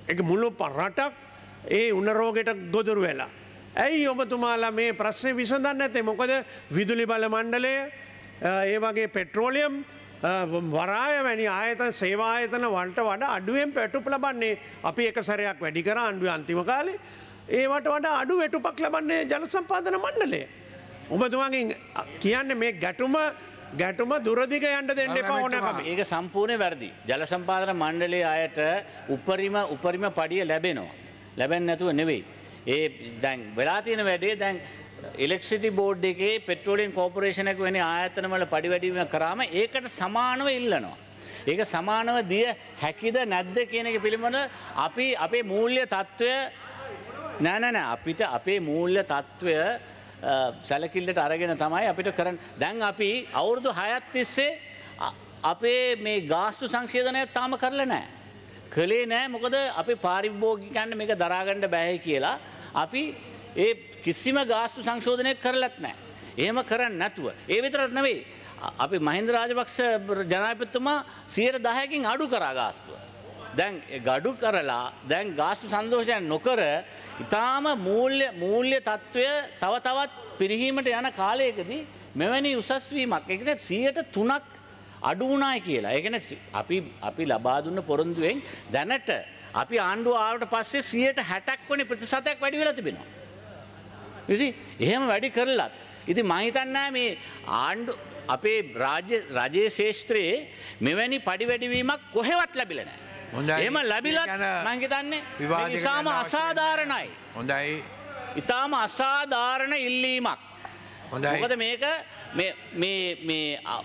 එක මුළු රටක් ඒ උණරෝගයට ගොදුරු වෙලා. ඇයි ඔබතුමාලා මේ ප්‍රශ්නය විසඳන්න නැත්තේ? මොකද විදුලි බල මණ්ඩලය ඒ වගේ පෙට්‍රෝලියම් වරාය වැනි ආයතන සේවා ආයතන වලට වඩා අඩුවෙන් පැටුප් ලබන්නේ අපි එක සැරයක් වැඩි කරා ආණ්ඩුවේ අන්තිම කාලේ. ඒවට වඩා අඩු වැටුපක් ලබන්නේ ජල සම්පාදන මණ්ඩලය. ඔබතුමාගෙන් කියන්නේ මේ ගැටුම දුරදිග යන්න දෙන්න එපා ඕනෑකම. ඒක සම්පූර්ණ වැරදි. ජල සම්පාදන මණ්ඩලයේ අයට උපරිම පඩිය ලැබෙනවා. ලැබෙන්නේ නැතුව නෙවෙයි. ඒ දැන් වෙලා තියෙන වැඩේ දැන් ඉලෙක්ට්‍රිසිටි බෝඩ් එකේ පෙට්‍රෝලියම් කෝපරේෂන් එක වෙන ආයතන වල පඩි වැඩිවීම කරාම ඒකට සමානව ඉල්ලනවා. ඒක සමානව දිය හැකිද නැද්ද කියන එක පිළිබඳ අපි අපේ මූල්‍ය තත්ත්වය නෑ අපිට අපේ මූල්‍ය තත්ත්වය සැලකිල්ලට අරගෙන තමයි අපිට කරන්න. දැන් අපි අවුරුදු 6ක් තිස්සේ අපේ මේ ගාස්තු සංශෝධනය තාම කරලා නෑ. කළේ නෑ මොකද අපි පාරිභෝගිකයන්ට මේක දරා ගන්න බෑ කියලා අපි ඒ කිසිම ගාස්තු සංශෝධනයක් කරලත් නෑ. එහෙම කරන්නේ නැතුව ඒ විතරක් නෙවෙයි අපි මහින්ද රාජපක්ෂ ජනාධිපතිතුමා 10%කින් අඩු කරා ගාස්තුව. දැන් ගඩු කරලා දැන් ගාස්තු සංශෝධනය නොකර ඉතාම මූල්‍ය තත්ත්වය තව තවත් පිරිහීමට යන කාලයකදී මෙවැනි උසස් වීමක් ඒක 3%ක් අඩු වුණායි කියලා. ඒ කියන්නේ අපි ලබා දුන්න පොරොන්දුවෙන් දැනට අපි ආණ්ඩුව ආවට පස්සේ 60%ක් වනේ ප්‍රතිශතයක් වැඩි වෙලා තිබෙනවා. එහෙම වැඩි කරලත් ඉතින් මම හිතන්නේ මේ ආණ්ඩු අපේ රාජ්‍ය ශේෂ්ත්‍රයේ මෙවැනි පඩි වැඩිවීමක් කොහෙවත් ලැබිලා නැහැ. එහෙම ලැබිලත් මම හිතන්නේ ඉතාම අසාධාරණයි. හොඳයි. ඉතාම අසාධාරණ ඉල්ලීමක්. මොකද මේක මේ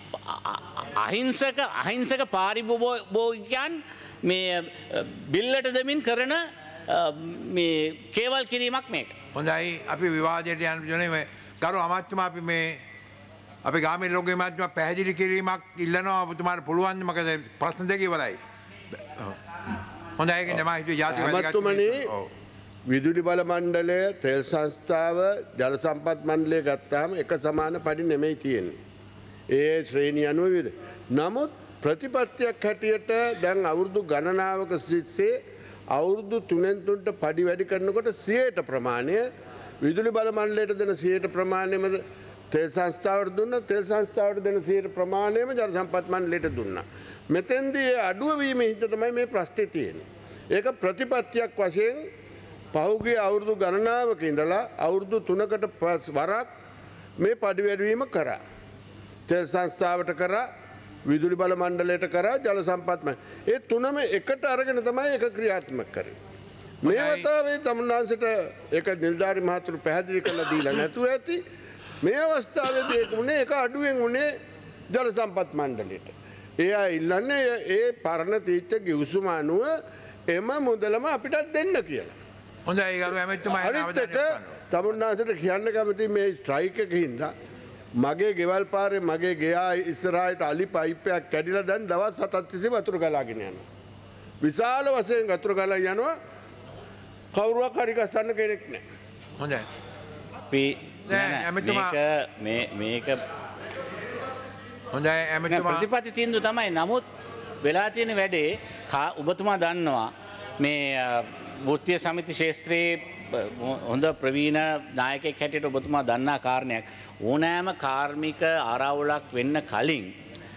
අහිංසක පාරිභෝගිකයන් මේ බිල්ලට දෙමින් කරන මේ කේවල් කිරීමක් මේක. හොඳයි අපි විවාදයට යන්න යන්නේ ගරු අමාත්‍යතුමා අපි මේ අපි ගාමිණී රෝගී මාත්‍යතුමා පැහැදිලි කිරීමක් ඉල්ලනවා ඔබතුමාට පුළුවන් මොකද ප්‍රශ්න දෙක ඉවරයි. හොඳයි ඒක තමයි හිතුවේ ජාතික අමාත්‍යතුමනි විදුලි බල මණ්ඩලය තෙල් සංස්ථාව ජල සම්පත් මණ්ඩලය ගත්තාම එක සමාන පඩි නෙමෙයි තියෙන්නේ. ඒ ශ්‍රේණිය අනුව විවිධ. නමුත් ප්‍රතිපත්තියක් හැටියට දැන් අවුරුදු ගණනාවක සිටසේ අවුරුදු 3ට පඩි වැඩි කරනකොට 100ට ප්‍රමාණය විදුලි බල මණ්ඩලයට දෙන 100ට ප්‍රමාණයම තෙල් සංස්ථාවට දුන්නා. තෙල් සංස්ථාවට දෙන 100ට ප්‍රමාණයම ජල සම්පත් මණ්ඩලයට දුන්නා. මෙතෙන්දී අඩුව වීම හින්දා තමයි මේ ප්‍රශ්නේ තියෙන්නේ. ඒක ප්‍රතිපත්තියක් වශයෙන් පහුගිය අවුරුදු ගණනාවක ඉඳලා අවුරුදු 3කට වරක් මේ පඩි වැඩිවීම කරා. තෙල් සංස්ථාවට කරා, විදුලි බල මණ්ඩලයට කරා, ජල සම්පත් ඒ තුනම එකට අරගෙන තමයි ඒක ක්‍රියාත්මක කරේ. මේ වතාවේ තමුන්නාන්සට ඒක නිලධාරි මහතුරු පැහැදිලි කරලා දීලා නැතුව ඇති. මේ අවස්ථාවේදී ඒක උනේ ඒක අඩුවෙන් උනේ ජල සම්පත් මණ්ඩලයට. එයා ඉල්ලන්නේ ඒ පරණ තීච්ච ගිවිසුම අනුව එම මුදලම අපිටත් දෙන්න කියලා. හොඳයි ගරු ඇමතිතුමා තමුන්නාන්සට කියන්න කැමති මේ ස්ට්‍රයික් එකේ හින්දා මගේ ගෙවල් පාරේ මගේ ගෙයා ඉස්සරහට අලි පයිප්පයක් කැඩිලා දැන් දවස් 7ක් තිස්සේ වතුර ගලාගෙන යනවා. විශාල වශයෙන් වතුර ගලා යනවා. කවුරුවක් හරි ගස්සන්න කෙනෙක් නැහැ. හොඳයි. අපි මේක හොඳයි ඇමතිතුමා ප්‍රතිපත්ති තීන්දුව තමයි. නමුත් වෙලා තියෙන වැඩේ ඔබතුමා දන්නවා මේ වෘත්තීය සමිති ශාස්ත්‍රයේ හොඳ ප්‍රවීණ නායකයෙක් හැටියට ඔබතුමා දන්නා කාරණයක් ඕනෑම කාර්මික ආරවුලක් වෙන්න කලින්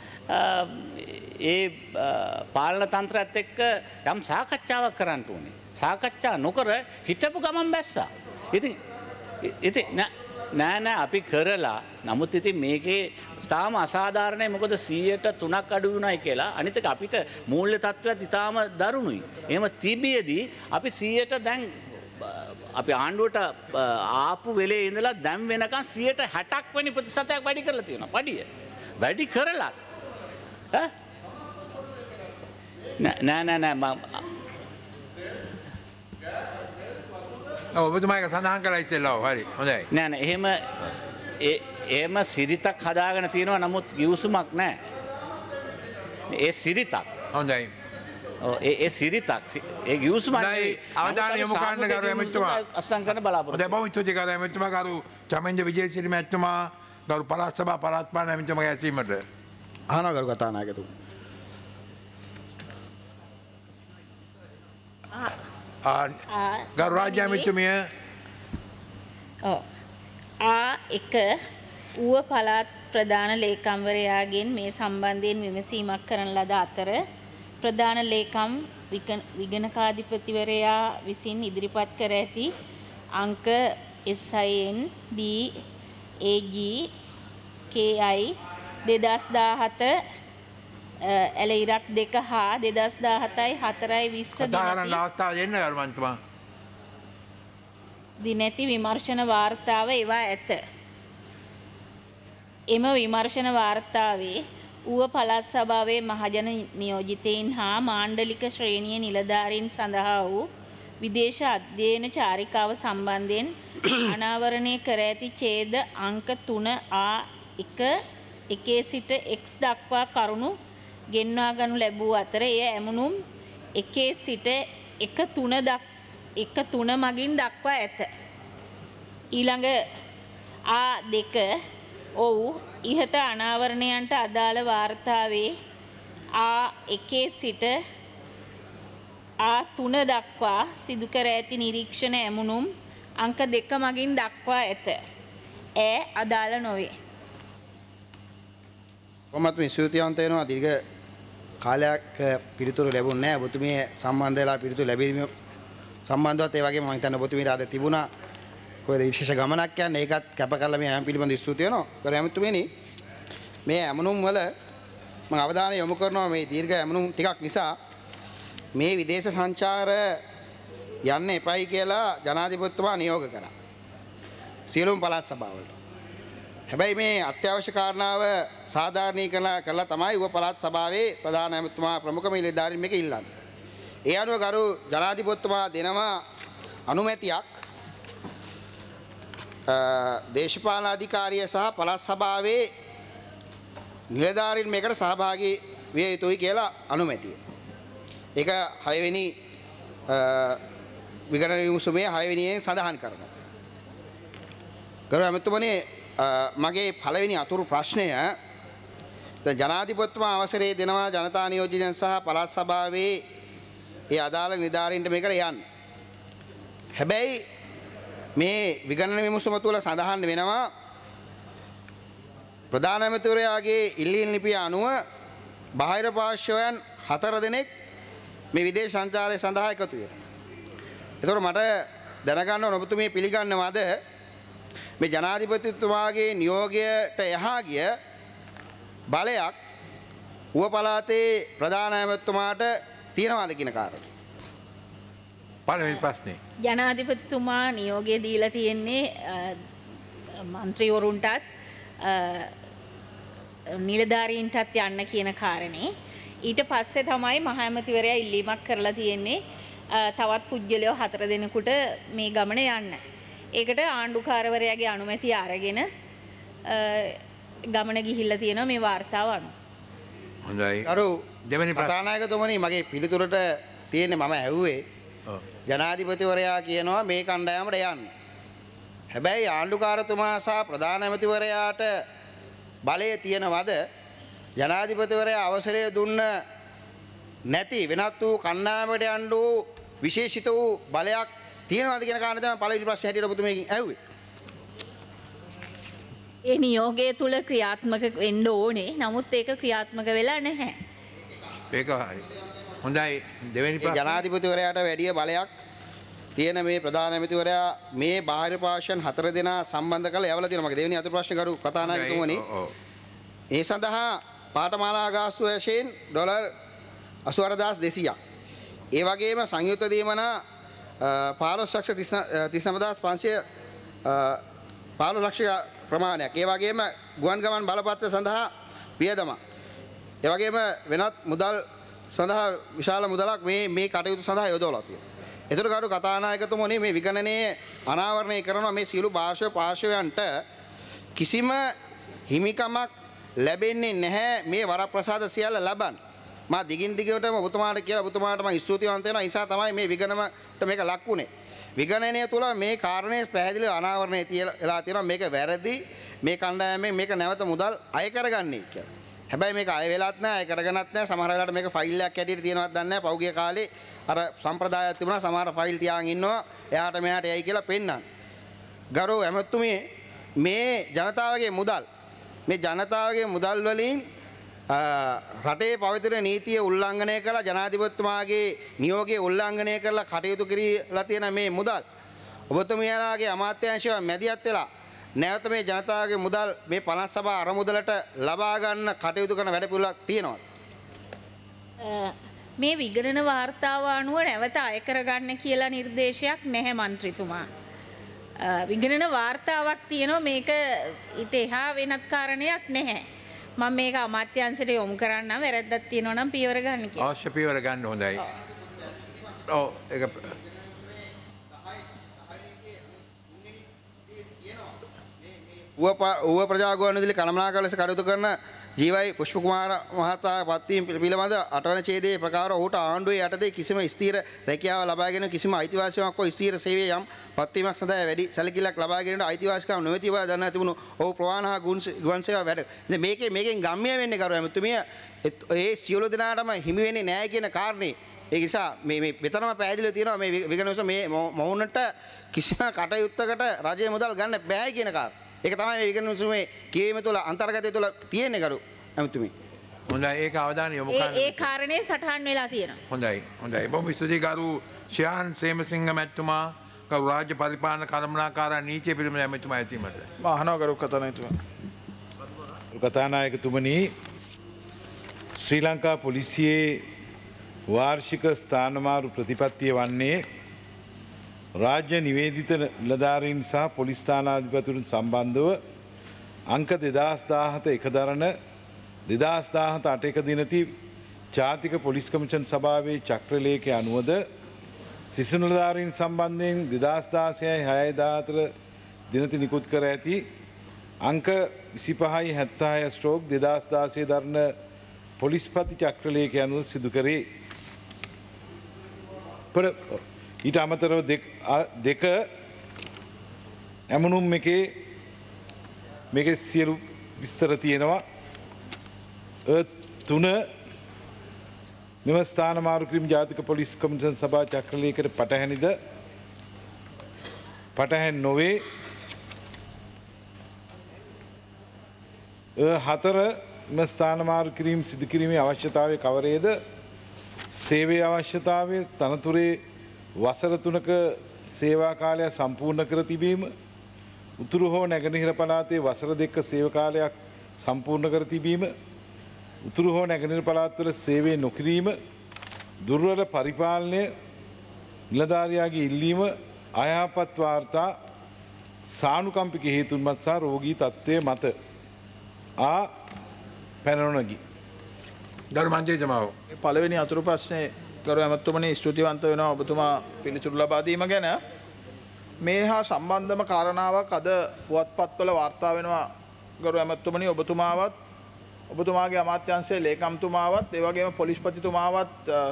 ඒ පාලන තන්ත්‍රයත් එක්ක යම් සාකච්ඡාවක් කරන්න ඕනේ. සාකච්ඡා නොකර හිටපු ගමන් බැස්සා. ඉතින් නෑ අපි කරලා නමුත් ඉතින් මේකේ තාම අසාධාරණයි මොකද 103ක් අඩු වුණායි කියලා. අනිත් එක අපිට මූල්‍ය තත්ත්වයක් ඉතාම දරුණුයි. එහෙම තිබියදී අපි 100ට දැන් අපි ආණ්ඩුවට ආපු වෙලේ ඉඳලා දැන් වෙනකන් 60ක් වෙනි ප්‍රතිශතයක් වැඩි කරලා තියෙනවා. පඩිය වැඩි කරලා නෑ ඔබතුමා ඒක සඳහන් කළා ඉස්සෙල්ලා. හරි හොඳයි. නෑ එහෙම සිරිතක් හදාගෙන තියෙනවා නමුත් ගිවිසුමක් නෑ. ඒ සිරිතක්. හොඳයි. ඒ සිරිතක් ඒ ගිවිසුමක් නෙවෙයි. අවධානය යොමු කරන්න ගරු ඇමතිතුමා. අස්සම් කරන්න බලාපොරොත්තු. හොඳයි බොහොම ස්තුතියි ගරු ඇමතිතුමා ගරු චමෙන්ජ විජේසිරි මැතිතුමා ගරු පළාත් සභා පළාත් පාලන ඇමතිතුමාගේ ඇසීමට. අහනවා ගරු කතානායකතුමා. ගරු රාජ්‍ය ඇමතිතුමිය එක ඌව පළාත් ප්‍රධාන ලේකම්වරයාගෙන් මේ සම්බන්ධයෙන් විමසීමක් කරන ලද අතර ප්‍රධාන ලේකම් විගණකාධිපතිවරයා විසින් ඉදිරිපත් කර ඇති අංක SIN BAG KI 2017 ඇල ඉරක් 2 හා 2017යි 4/20 දිනැති විමර්ශන වාර්තාව එවා ඇත. එම විමර්ශන වාර්තාවේ ඌව පළාත් සභාවේ මහජන නියෝජිතයින් හා මාණ්ඩලික ශ්‍රේණිය නිලධාරීන් සඳහා වූ විදේශ අධ්‍යයන චාරිකාව සම්බන්ධයෙන් අනාවරණය කර ඇති ඡේද අංක 3A1 එකේ සිට X දක්වා කරුණු ගෙන්වා ගනු ලැබූ අතර එය ඇමුණුම් 1 සිට 1.3 මගින් දක්වා ඇත. ඊළඟ A2 ඔව් ඉහත අනාවරණයන්ට අදාළ වාර්තාවේ A1 සිට A3 දක්වා සිදු කර ඇති නිරීක්ෂණ ඇමුණුම් අංක 2 මගින් දක්වා ඇත. අදාළ නොවේ. කොහොමත් මේ ස්තුතිවන්ත වෙනවා දීර්ඝ කාලයක් පිළිතුරු ලැබුණ නැහැ. ඔබතුමිය සම්බන්ධ වෙලා පිළිතුරු ලැබීම සම්බන්ධවත් ඒ වගේම මම හිතන්නේ ඔබතුමීට අද තිබුණා කොහෙද විශේෂ ගමනක් යන්නේ ඒකත් කැප කරලා මේ හැම පිළිබඳ ස්තුති වෙනවා. කර ඇමතුමනි මේ ඇමුණුම් වල මම අවධානය යොමු කරනවා මේ දීර්ඝ ඇමුණුම් ටිකක් නිසා මේ විදේශ සංචාර යන්න එපයි කියලා ජනාධිපතිතුමා නියෝග කරා. සියලුම පළාත් සභාවලට. හැබැයි මේ අත්‍යවශ්‍ය කාරණාව සාධාරණීකරණ කරලා තමයි ඌව පළාත් සභාවේ ප්‍රධාන ඇමතුමා ප්‍රමුඛ නිලධාරීන් මේක ඉල්ලන්නේ. ඒ අනුව ගරු ජනාධිපතිතුමා දෙනවා අනුමැතියක් දේශපාලන අධිකාරිය සහ පළාත් සභාවේ නිලධාරීන් මේකට සහභාගී විය යුතුයි කියලා අනුමැතිය. ඒක 6 වෙනි විගණන විමසුමේ 6 වෙනියෙන් සඳහන් කරනවා. ගරු ඇමතුමනි මගේ පළවෙනි අතුරු ප්‍රශ්නය ජනාධිපතිතුමා අවසරය දෙනවා ජනතා නියෝජිතයන් සහ පළාත් සභාවේ ඒ අදාළ නිලධාරීන්ට මේකට යන්න. හැබැයි මේ විගණන විමසුම තුළ සඳහන් වෙනවා ප්‍රධාන ඇමතිවරයාගේ ඉල්ලීම් ලිපිය අනුව බාහිර පාර්ශ්වයන් 4 දෙනෙක් මේ විදේශ සංචාරය සඳහා එකතු වෙනවා. ඒතකොට මට දැනගන්න ඕන ඔබතුමිය පිළිගන්නවද මේ ජනාධිපතිතුමාගේ නියෝගයට එහා ගිය බලයක් ඌව පළාතේ ප්‍රධාන ඇමතිතුමාට තියෙනවද කියන කාරණේ. පළවෙනි ප්‍රශ්නේ. ජනාධිපතිතුමා නියෝගය දීලා තියෙන්නේ മന്ത്രിවරුන්ටත් නිලධාරීන්ටත් යන්න කියන කාරණේ. ඊට පස්සේ තමයි මහ ඇමතිවරයා ඉල්ලීමක් කරලා තියෙන්නේ තවත් පුජ්‍යලයෝ 4 දෙනෙකුට මේ ගමන යන්න. ඒකට ආණ්ඩුකාරවරයාගේ අනුමැතිය අරගෙන ගමන ගිහිල්ලා තියෙනවා මේ වාර්තාව අනුව. හොඳයි. අරු දෙවෙනි කතානායකතුමනි මගේ පිළිතුරට තියෙන්නේ මම ඇහුවේ ජනාධිපතිවරයා කියනවා මේ කණ්ඩායමට යන්න. හැබැයි ආණ්ඩුකාරතුමා සහ ප්‍රධාන ඇමතිවරයාට බලය තියෙනවද ජනාධිපතිවරයා අවසරය දුන්න නැති වෙනත් වූ කණ්ඩායමකට යන්න වූ විශේෂිත වූ බලයක් තියෙනවද කියන කාරණේ තමයි පළවෙනි ප්‍රශ්නේ හැටියට ඔබතුමීගෙන් ඇහුවේ. ඒ නියෝගය තුල ක්‍රියාත්මක වෙන්න ඕනේ. නමුත් ඒක ක්‍රියාත්මක වෙලා නැහැ. ඒක හරි. හොඳයි දෙවෙනි ප්‍රශ්නේ. ජනාධිපතිවරයාට වැඩි බලයක් තියෙන මේ ප්‍රධාන ඇමතිවරයා මේ බාහිර පාර්ශ්වයන් 4 දෙනා සම්බන්ධ කරලා යවලා තියෙනවා. මගේ දෙවෙනි අතුරු ප්‍රශ්නේ කරු කතානායකතුමනි. ඒ සඳහා පාඨමාලා ගාස්තු වශයෙන් $88200ක්. ඒ වගේම සංයුක්ත දීමනා 15 ලක්ෂ ප්‍රමාණයක්. ඒ වගේම ගුවන් ගමන් බලපත්‍ර සඳහා වියදම. ඒ වගේම වෙනත් මුදල් සඳහා විශාල මුදලක් මේ කටයුතු සඳහා යොදවලා තියෙනවා. ඒතර කරු කතානායකතුමනි මේ විගණනයේ අනාවරණය කරනවා මේ සියලු පාර්ශ්වයන්ට කිසිම හිමිකමක් ලැබෙන්නේ නැහැ මේ වරප්‍රසාද සියල්ල ලබන්න. මා දිගින් දිගටම ඔබතුමාට කියලා ඔබතුමාට මම ස්තුතිවන්ත වෙනවා. ඒ නිසා තමයි මේ විගණනට මේක ලක් වුනේ. විගණනය තුළ මේ කාරණේ පැහැදිලිව අනාවරණය තියලා තියෙනවා මේක වැරදි මේ කණ්ඩායමෙන් මේක නැවත මුදල් අය කරගන්නේ කියලා. හැබැයි මේක අය වෙලත් නැහැ අය කරගන්නත් නැහැ. සමහර වෙලාවට මේක ෆයිල් එකක් ඇටියට තියෙනවත් දන්නේ නැහැ. පෞගිය කාලේ අර සම්ප්‍රදායක් තිබුණා සමහර ෆයිල් තියාගෙන ඉන්නවා එහාට මෙහාට යයි කියලා පෙන්නන්න. ගරු ඇමතුමිය මේ ජනතාවගේ මුදල් වලින් රටේ පවතින නීතිය උල්ලංඝනය කළා ජනාධිපතිතුමාගේ නියෝගය උල්ලංඝනය කරලා කටයුතු කරලා තියෙන මේ මුදල් ඔබතුමියලාගේ අමාත්‍යාංශය මැදිහත් වෙලා නැවත මේ ජනතාවගේ මුදල් මේ පළාත් සභා අරමුදලට ලබා ගන්න කටයුතු කරන වැඩපිළිවෙලක් තියෙනවා. මේ විගණන වාර්තාව අනුව නැවත අය කරගන්න කියලා නිර්දේශයක් නැහැ මන්ත්‍රීතුමා. විගණන වාර්තාවක් තියෙනවා මේක ඊට එහා වෙනත් කාරණයක් නැහැ. මම මේක අමාත්‍යාංශයට යොමු කරන්න වැරද්දක් තියෙනවා නම් පියවර ගන්න කියලා. අවශ්‍ය පියවර ගන්න හොඳයි. ඔව් ඒක ඌව ප්‍රජාගෝණ විදුලි කළමනාකරන ලෙස කටයුතු කරන ජීවයි පුෂ්පකුමාර මහතා පත්වීම පිළිබඳ 8 වන ඡේදයේ ප්‍රකාර ඔහුට ආණ්ඩුවේ යටතේ කිසිම ස්ථීර රැකියාව ලබාගෙන කිසිම අයිතිවාසිකමක් හෝ ස්ථීර සේවයේ යම් පත්වීමක් සඳහා වැඩි සැලකිල්ලක් ලබා ගැනීමට අයිතිවාසිකම් නොමැති බව දන්වා තිබුණු ඔහු ප්‍රවාහන හා ගුවන් සේවා වැඩ. ඉතින් මේකෙන් ගම්මිය වෙන්නේ කරුවා එතුමිය ඒ සියලු දෙනාටම හිමි වෙන්නේ නැහැ කියන කාරණේ. ඒ නිසා මේ මෙතනම පැහැදිලිව තියෙනවා මේ විගණනස මේ මොවුන්ට කිසිම කටයුත්තකට රජයේ මුදල් ගන්න බෑ කියන කාරණේ. ඒක තමයි මේ විගණනසුමේ කියවීම තුළ අන්තර්ගතය තුළ තියෙන්නේ කරු ඇමතුමි. හොඳයි ඒක අවධානය යොමු කරන්න. ඒ කාරණේ සටහන් වෙලා තියෙනවා. හොඳයි. බොහොම ස්තුතියි ගරු ශ්‍යාන් සේමසිංහ මැතිතුමා ගරු රාජ්‍ය පරිපාලන කළමනාකාර නීතිය පිළිබඳ ඇමතුමා ඇසීමට. මම අහනවා ගරු කතානායකතුමා. කතානායකතුමනි ශ්‍රී ලංකා පොලිසියේ වාර්ෂික ස්ථානමාරු ප්‍රතිපත්තිය වන්නේ රාජ්‍ය නිවේදිත නිලධාරීන් සහ පොලිස් ස්ථානාධිපතිවරුන් සම්බන්ධව අංක 2017 එකදරන 2017 8 දිනති ජාතික පොලිස් කමිෂන් සභාවේ චක්‍රලේඛය අනුවද සිසු නිලධාරීන් සම්බන්ධයෙන් 2016 දිනති නිකුත් කර ඇති අංක 25/76/2016 දරන පොලිස්පති චක්‍රලේඛය අනුව සිදු කරේ. ඊට අමතරව දෙක ඇමනුම් මේක සියලු විස්තර තියෙනවා. තුන මෙම ස්ථාන මාරු කිරීම ජාතික පොලිස් කමිෂන් සභා චක්‍රලේඛයට පටහැනිද පටහැන් නොවේ. 4 මෙම ස්ථාන මාරු කිරීම සිදු කිරීමේ අවශ්‍යතාවය කවරේද? සේවයේ අවශ්‍යතාවය තනතුරේ වසර 3ක සේවා කාලය සම්පූර්ණ කර තිබීම, උතුරු හෝ නැගෙනහිර පළාතේ වසර 2ක සේවා කාලයක් සම්පූර්ණ කර තිබීම, උතුරු හෝ නැගෙනහිර පළාත්වල සේවය නොකිරීම, දුර්වල පරිපාලනය, නිලධාරියාගේ ඉල්ලීම, අයහපත් වාර්තා, සානුකම්පික හේතුන් මත සහ රෝගී තත්ත්වය මත පැන නොනගී. ගරු මන්ත්‍රී ජමාව. පළවෙනි අතුරු ප්‍රශ්නේ ගරු ඇමතුමනි ස්තුතිවන්ත වෙනවා ඔබතුමා පිළිතුරු ලබා දීම ගැන. මේ හා සම්බන්ධම කාරණාවක් අද පුවත්පත්වල වාර්තා වෙනවා ගරු ඇමතුමනි. ඔබතුමාවත් ඔබතුමාගේ අමාත්‍යාංශයේ ලේකම්තුමාවත් ඒ වගේම පොලිස්පතිතුමාවත්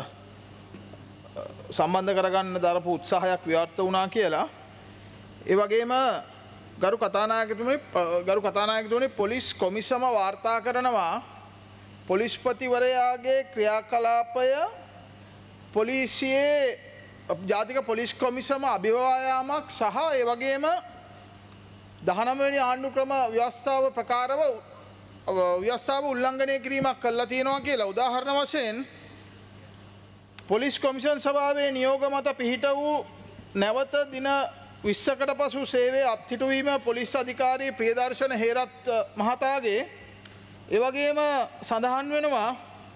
සම්බන්ධ කරගන්න දරපු උත්සාහයක් ව්‍යර්ථ වුණා කියලා. ඒ වගේම ගරු කතානායකතුමනි පොලිස් කොමිසම වාර්තා කරනවා පොලිස්පතිවරයාගේ ක්‍රියාකලාපය පොලිසියේ ජාතික පොලිස් කොමිසම අභිවායාමක් සහ ඒ වගේම 19 වෙනි ආණ්ඩුක්‍රම ව්‍යවස්ථාව ප්‍රකාරව ව්‍යවස්ථාව උල්ලංඝනය කිරීමක් කළා තියෙනවා කියලා. උදාහරණ වශයෙන් පොලිස් කොමිෂන් සභාවේ නියෝග මත පිහිට වූ නැවත දින 20කට පසු සේවයේ අත්හිටුවීම පොලිස් අධිකාරී ප්‍රියදර්ශන හේරත් මහතාගේ ඒ වගේම සඳහන් වෙනවා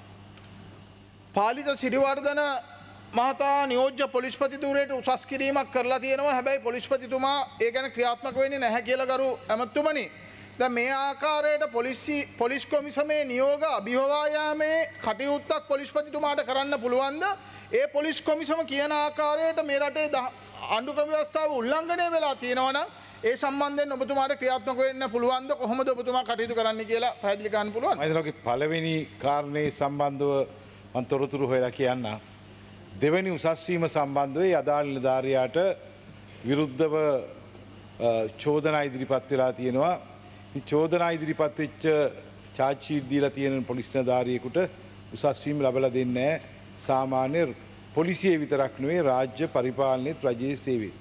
පාලිත සිරිවර්ධන මහතා නියෝජ්‍ය පොලිස්පති ධූරයට උසස් කිරීමක් කරලා තියෙනවා. හැබැයි පොලිස්පතිතුමා ඒ ගැන ක්‍රියාත්මක වෙන්නේ නැහැ කියලා ගරු ඇමතුමනි. දැන් මේ ආකාරයට පොලිස් කොමිසමේ නියෝග අභිභවායාමේ කටයුත්තක් පොලිස්පතිතුමාට කරන්න පුළුවන්ද? ඒ පොලිස් කොමිසම කියන ආකාරයට මේ රටේ ආණ්ඩුක්‍රම ව්‍යවස්ථාව උල්ලංඝනය වෙලා තියෙනවා නම් ඒ සම්බන්ධයෙන් ඔබතුමාට ක්‍රියාත්මක වෙන්න පුළුවන්ද? කොහොමද ඔබතුමා කටයුතු කරන්න කියලා පැහැදිලි කරන්න පුළුවන්? මම හිතනවා පළවෙනි කාරණේ සම්බන්ධව මම තොරතුරු හොයලා කියන්න. දෙවැනි උසස් වීම සම්බන්ධව අදාළ නිලධාරියාට විරුද්ධව චෝදනා ඉදිරිපත් වෙලා තියෙනවා. ඉතින් චෝදනා ඉදිරිපත් වෙච්ච චාර්ජ් ෂීට් දීලා තියෙන පොලිස් නිලධාරියෙකුට උසස් වීම ලැබලා දෙන්නේ නැහැ. සාමාන්‍ය පොලිසිය විතරක් නෙවෙයි රාජ්‍ය පරිපාලනයේත් රජයේ සේවයේ.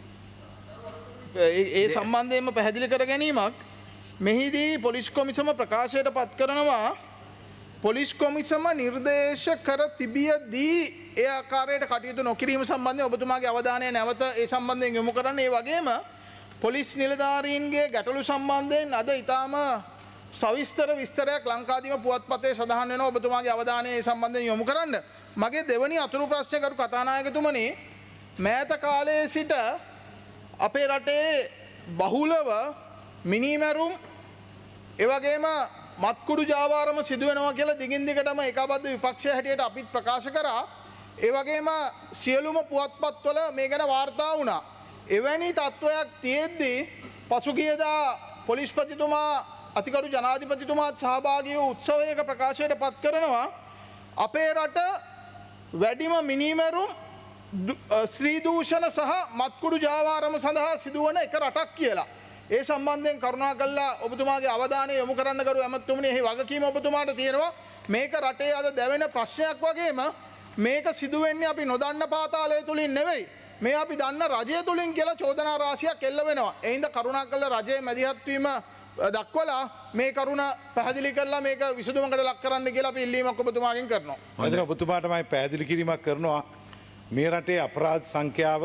ඒ සම්බන්ධයෙන්ම පැහැදිලි කර ගැනීමක් මෙහිදී පොලිස් කොමිසම ප්‍රකාශයට පත් කරනවා පොලිස් කොමිසම නිර්දේශ කර තිබියදී ඒ ආකාරයට කටයුතු නොකිරීම සම්බන්ධයෙන් ඔබතුමාගේ අවධානය නැවත ඒ සම්බන්ධයෙන් යොමු කරන්න. ඒ වගේම පොලිස් නිලධාරීන්ගේ ගැටලු සම්බන්ධයෙන් අද ඊටාම සවිස්තර විස්තරයක් ලංකාදීම පුවත්පතේ සඳහන් වෙනවා. ඔබතුමාගේ අවධානය ඒ සම්බන්ධයෙන් යොමු කරන්න. මගේ දෙවැනි අතුරු ප්‍රශ්නය කරු කතානායකතුමනි, මෑත කාලයේ සිට අපේ රටේ බහුලව මිනීමැරුම් එවැගේම මත්කුඩු ජාවාරම සිදුවෙනවා කියලා දිගින් දිගටම ඒකාබද්ධ විපක්ෂය හැටියට අපිත් ප්‍රකාශ කරා. ඒ වගේම සියලුම පුවත්පත්වල මේ ගැන වාර්තා වුණා. එවැනි තත්ත්වයක් තියෙද්දී පසුගියදා පොලිස්පතිතුමා අතිකරු ජනාධිපතිතුමාත් සහභාගී වූ උත්සවයක ප්‍රකාශයට පත් කරනවා අපේ රට වැඩිම මිනීමැරුම් ශ්‍රී දූෂණ සහ මත්කුඩු ජාවාරම සඳහා සිදුවන එක රටක් කියලා. ඒ සම්බන්ධයෙන් කරුණා කළා ඔබතුමාගේ අවධානය යොමු කරන්න කරු ඇමතුමනි. එහි වගකීම ඔබතුමාට තියෙනවා. මේක රටේ අද දැවෙන ප්‍රශ්නයක් වගේම මේක සිදුවෙන්නේ අපි නොදන්න පාතාලය තුලින් නෙවෙයි. මේ අපි දන්න රජය තුලින් කියලා චෝදනා රාශියක් එල්ල වෙනවා. ඒ හින්දා කරුණා කළා රජයේ මැදිහත් වීම දක්වලා මේ කරුණ පැහැදිලි කරලා මේක විසඳුමකට ලක් කරන්න කියලා අපි ඉල්ලීමක් ඔබතුමාගෙන් කරනවා. මම ඔබතුමාට මම පැහැදිලි කිරීමක් කරනවා. මේ රටේ අපරාධ සංඛ්‍යාව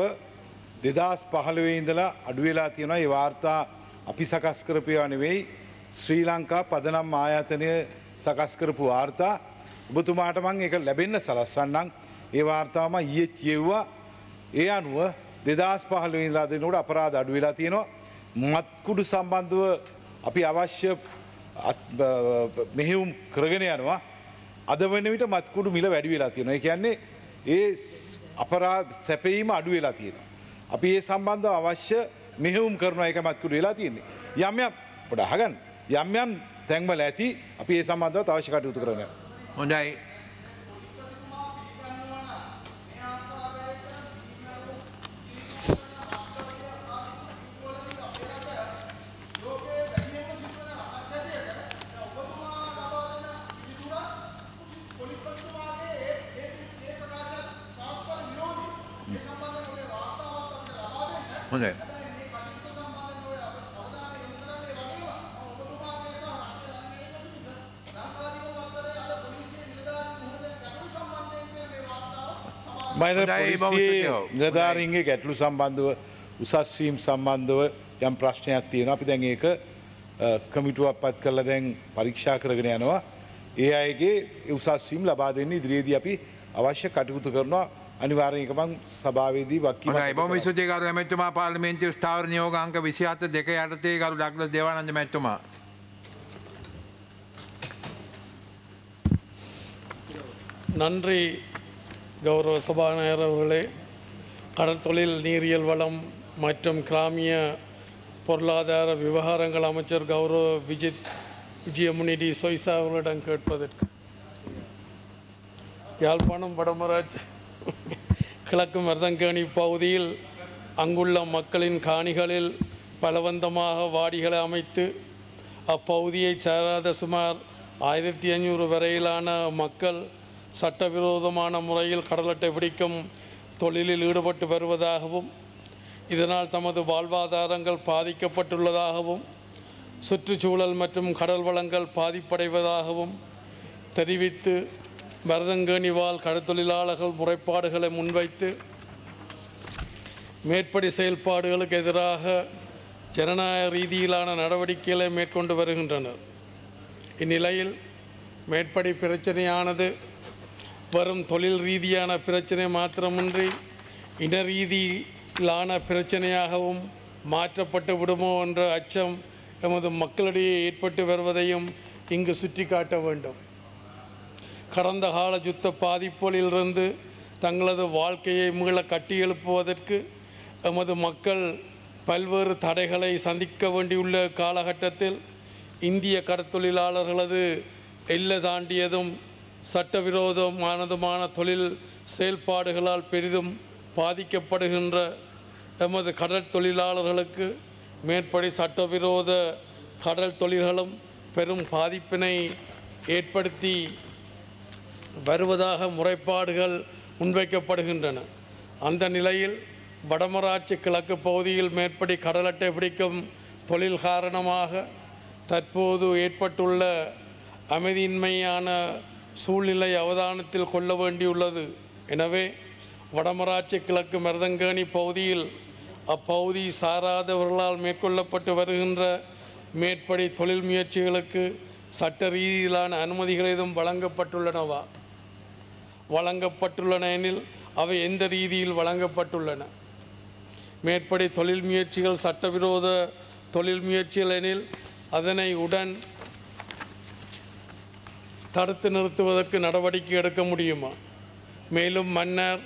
2015 ඉඳලා අඩු වෙලා තියෙනවා. ඒ වාර්තා අපි සකස් කරපේවා නෙවෙයි. ශ්‍රී ලංකා පදනම් ආයතනය සකස් කරපු වාර්තා. ඔබතුමාට මම ඒක ලැබෙන්න සලස්වන්නම්. ඒ වාර්තාව මම ඊයේ කියුවා. ඒ අනුව 2015 ඉඳලා දෙනකොට අපරාධ අඩු වෙලා තියෙනවා. මත්කුඩු සම්බන්ධව අපි අවශ්‍ය මෙහෙයුම් කරගෙන යනවා. අද වෙන විට මත්කුඩු මිල වැඩි වෙලා තියෙනවා. ඒ කියන්නේ ඒ අපරාධ සැපයීම අඩු වෙලා තියෙනවා. අපි ඒ සම්බන්ධව අවශ්‍ය මෙහෙයුම් කරනවා. ඒක මත්කුඩු වෙලා තියෙන්නේ. යම් යම් පොඩ අහගන්න. යම් යම් තැන්වල ඇති අපි ඒ සම්බන්ධව අවශ්‍ය කටයුතු කරනවා. හොඳයි. හොඳයි. නිලධාරීන්ගේ ගැටලු සම්බන්ධව උසස්වීම් සම්බන්ධව යම් ප්‍රශ්නයක් තියෙනවා. අපි දැන් ඒක කමිටුවක් පත් කරලා දැන් පරීක්ෂා කරගෙන යනවා. ඒ අයගේ උසස්වීම් ලබා දෙන්න ඉදිරියේදී අපි අවශ්‍ය කටයුතු කරනවා. අනිවාර්යෙන් ඒක මම සභාවේදී වක්කීමක් කරනවා. බොහොම ස්තුතියි ගරු ඇමතුමා. පාර්ලිමේන්තුවේ ස්ථාවර නියෝග අංක 27 2 යටතේ ගරු ඩග්ලස් දේවානන්ද මැතිතුමා. நன்றி கௌரவ சபாநாயகர் அவர்களே. கடற்தொழில் நீரியல் வளம் மற்றும் கிராமிய பொருளாதார விவகாரங்கள் அமைச்சர் கௌரவ விஜயமுனி சொய்சா அவர்களிடம் கேட்பதற்கு யாழ்ப்பாணம் வடமராட்சி கிழக்கு மருதங்கேணி பகுதியில் அங்குள்ள மக்களின் காணிகளில் பலவந்தமாக வாடிகளை அமைத்து அப்பகுதியை சாராத சுமார் 1500 வரையிலான மக்கள் சட்டவிரோதமான முறையில் கடல் அட்டை பிடிக்கும் தொழிலில் ஈடுபட்டு வருவதாகவும் இதனால் தமது வாழ்வாதாரங்கள் பாதிக்கப்பட்டுள்ளதாகவும் சுற்றுச்சூழல் மற்றும் கடல் வளங்கள் பாதிப்படைவதாகவும் தெரிவித்து மருதங்கேணி வாழ் கடற்தொழிலாளர்கள் முறைப்பாடுகளை முன்வைத்து மேற்படி செயல்பாடுகளுக்கு எதிராக ஜனநாயக ரீதியிலான நடவடிக்கைகளை மேற்கொண்டு வருகின்றனர். இந்நிலையில் மேற்படி பிரச்சனையானது வரும் தொழில் ரீதியான பிரச்சனை மாத்திரமின்றி இன ரீதியிலான பிரச்சனையாகவும் மாற்றப்பட்டு விடுமோ என்ற அச்சம் எமது மக்களிடையே ஏற்பட்டு வருவதையும் இங்கு சுட்டிக்காட்ட வேண்டும். கடந்த கால யுத்த பாதிப்புகளிலிருந்து தங்களது வாழ்க்கையை மீள கட்டியெழுப்புவதற்கு எமது மக்கள் பல்வேறு தடைகளை சந்திக்க வேண்டியுள்ள காலகட்டத்தில் இந்திய கடற்தொழிலாளர்களது எல்லை தாண்டியதும் சட்டவிரோதமானதுமான தொழில் செயல்பாடுகளால் பெரிதும் பாதிக்கப்படுகின்ற எமது கடற்தொழிலாளர்களுக்கு மேற்படி சட்டவிரோத கடல் தொழில்களும் பெரும் பாதிப்பினை ஏற்படுத்தி வருவதாக முறைப்பாடுகள் முன்வைக்கப்படுகின்றன. அந்த நிலையில் வடமராட்சி கிழக்கு பகுதியில் மேற்படி கடல் அட்டை பிடிக்கும் தொழில் காரணமாக தற்போது ஏற்பட்டுள்ள அமைதியின்மையான சூழ்நிலை அவதானத்தில் கொள்ள வேண்டியுள்ளது. எனவே வடமராட்சி கிழக்கு மருதங்கேணி பகுதியில் அப்பகுதி சாராதவர்களால் மேற்கொள்ளப்பட்டு வருகின்ற மேற்படி தொழில் முயற்சிகளுக்கு சட்ட ரீதியிலான அனுமதிகள் எதுவும் வழங்கப்பட்டுள்ளனவா? வழங்கப்பட்டுள்ளன எனில் அவை எந்த ரீதியில் வழங்கப்பட்டுள்ளன? மேற்படி தொழில் முயற்சிகள் சட்டவிரோத தொழில் முயற்சிகள் எனில் அதனை உடன் தடுத்து நிறுத்துவதற்கு நடவடிக்கை எடுக்க முடியுமா? மேலும் மன்னர்,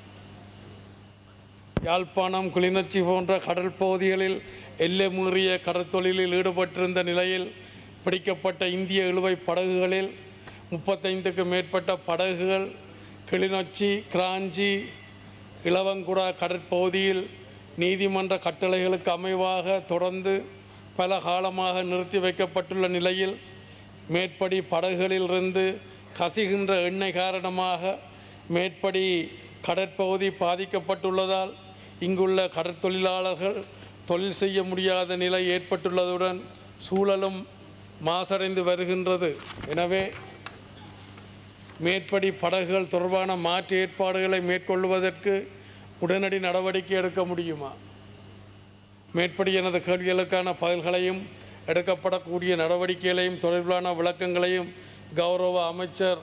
யாழ்ப்பாணம், கிளிநொச்சி போன்ற கடல் பகுதிகளில் எல்லை மீறிய கடற்தொழிலில் ஈடுபட்டிருந்த நிலையில் பிடிக்கப்பட்ட இந்திய இழுவை படகுகளில் 35க்கும் மேற்பட்ட படகுகள் கிளிநொச்சி, கிராஞ்சி, இளவங்குடா கடற்பகுதியில் நீதிமன்ற கட்டளைகளுக்கு அமைவாக தொடர்ந்து பல காலமாக நிறுத்தி வைக்கப்பட்டுள்ள நிலையில் மேற்படி படகுகளிலிருந்து கசிகின்ற எண்ணெய் காரணமாக மேற்படி கடற்பகுதி பாதிக்கப்பட்டுள்ளதால் இங்குள்ள கடற்தொழிலாளர்கள் தொழில் செய்ய முடியாத நிலை ஏற்பட்டுள்ளதுடன் சூழலும் மாசடைந்து வருகின்றது. எனவே மேற்படி படகுகள் தொடர்பான மாற்று ஏற்பாடுகளை மேற்கொள்வதற்கு உடனடி நடவடிக்கை எடுக்க முடியுமா? மேற்படி எனது கேள்விகளுக்கான பதில்களையும் எடுக்கப்படக்கூடிய நடவடிக்கைகளையும் தொடர்பிலான விளக்கங்களையும் கௌரவ அமைச்சர்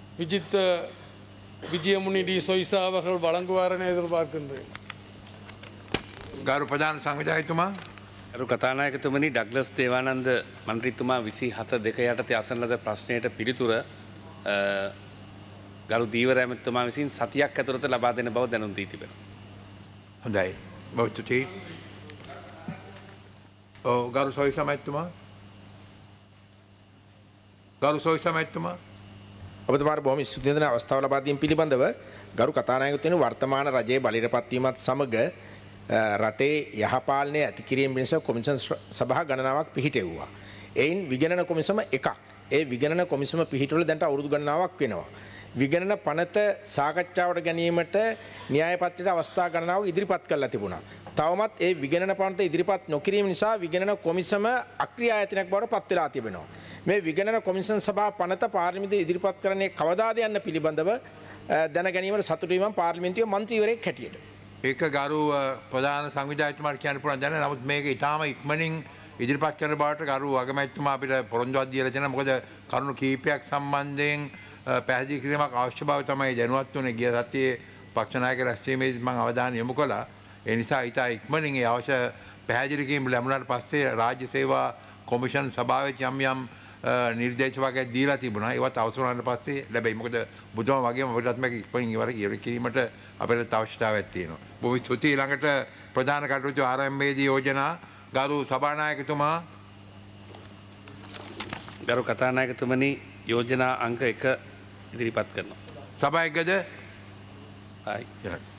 விஜயமுனி டி சொய்சா அவர்கள் வழங்குவார் என எதிர்பார்க்கின்றேன். ගරු ප්‍රධාන සංවිධායකතුමා. ගරු කතානායකතුමනි, ඩග්ලස් දේවානන්ද මන්ත්‍රීතුමා 27 යටතේ අසන ලද ප්‍රශ්නයට පිළිතුර ගරු දීවර ඇමතිතුමා විසින් සතියක් ඇතුළත ලබා දෙන බව දැනුම් දී තිබෙනවා. හොඳයි. බොහොම ස්තුතියි. ගරු සොයිසා මහත්මයා. ගරු සොයිසා මහත්මයා. ඔබතුමාට බොහොම ස්තුතියි දෙන අවස්ථාව ලබා දීම පිළිබඳව ගරු කතානායකතුමනි, වර්තමාන රජයේ බලයටපත් වීමත් සමග රටේ යහපාලනය ඇති කිරීම පිණිස කොමිෂන් සභා ගණනාවක් පිහිටෙව්වා. එයින් විගණන කොමිසම එකක්. ඒ විගණන කොමිසම පිහිටවල දැන්ට අවුරුදු ගණනාවක් වෙනවා. විගණන පනත සාකච්ඡාවට ගැනීමට න්‍යාය පත්‍රයට අවස්ථා ගණනාවක් ඉදිරිපත් කරලා තිබුණා. තවමත් ඒ විගණන පනත ඉදිරිපත් නොකිරීම නිසා විගණන කොමිසම අක්‍රියා ආයතනයක් බවට පත් වෙලා තිබෙනවා. මේ විගණන කොමිෂන් සභා පනත පාර්ලිමේන්තුවේ ඉදිරිපත් කරන්නේ කවදාද යන්න පිළිබඳව දැන ගැනීමට සතුටු වීම පාර්ලිමේන්තුවේ මන්ත්‍රීවරයෙක් හැටියට. ඒක ගරු ප්‍රධාන සංවිධායකතුමාට කියන්න පුළුවන් දැන. නමුත් මේක ඊටාම ඉක්මනින් ඉදිරිපත් කරන බවට ගරු අගමැතිතුමා අපිට පොරොන්දුවක් දීලා තියෙනවා. මොකද කරුණු කීපයක් සම්බන්ධයෙන් පැහැදිලි කිරීමක් අවශ්‍ය බව තමයි දැනුවත් වුණේ. ගිය සතියේ පක්ෂ නායක රැස්වීමේදී මම අවධානය යොමු කළා. ඒ නිසා ඊට ඉක්මනින් ඒ අවශ්‍ය පැහැදිලි කිරීම ලැබුණාට පස්සේ රාජ්‍ය සේවා කොමිෂන් සභාවේ යම් නිර්දේශ වගේ දීලා තිබුණා. ඒවත් අවසන් වුණාට පස්සේ ලැබෙයි. මොකද බුදුම වගේම අපිටත් මේක ඉක්මනින් ඉවර කිරීමට අපිට අවශ්‍යතාවයක් තියෙනවා. බොහොම ස්තුතියි. ළඟට ප්‍රධාන කටයුතු ආරම්භයේදී යෝජනා ගරු සභානායකතුමා. ගරු කතානායකතුමනි, යෝජනා අංක 1 ඉදිරිපත් කරනවා. සභායකද? はい.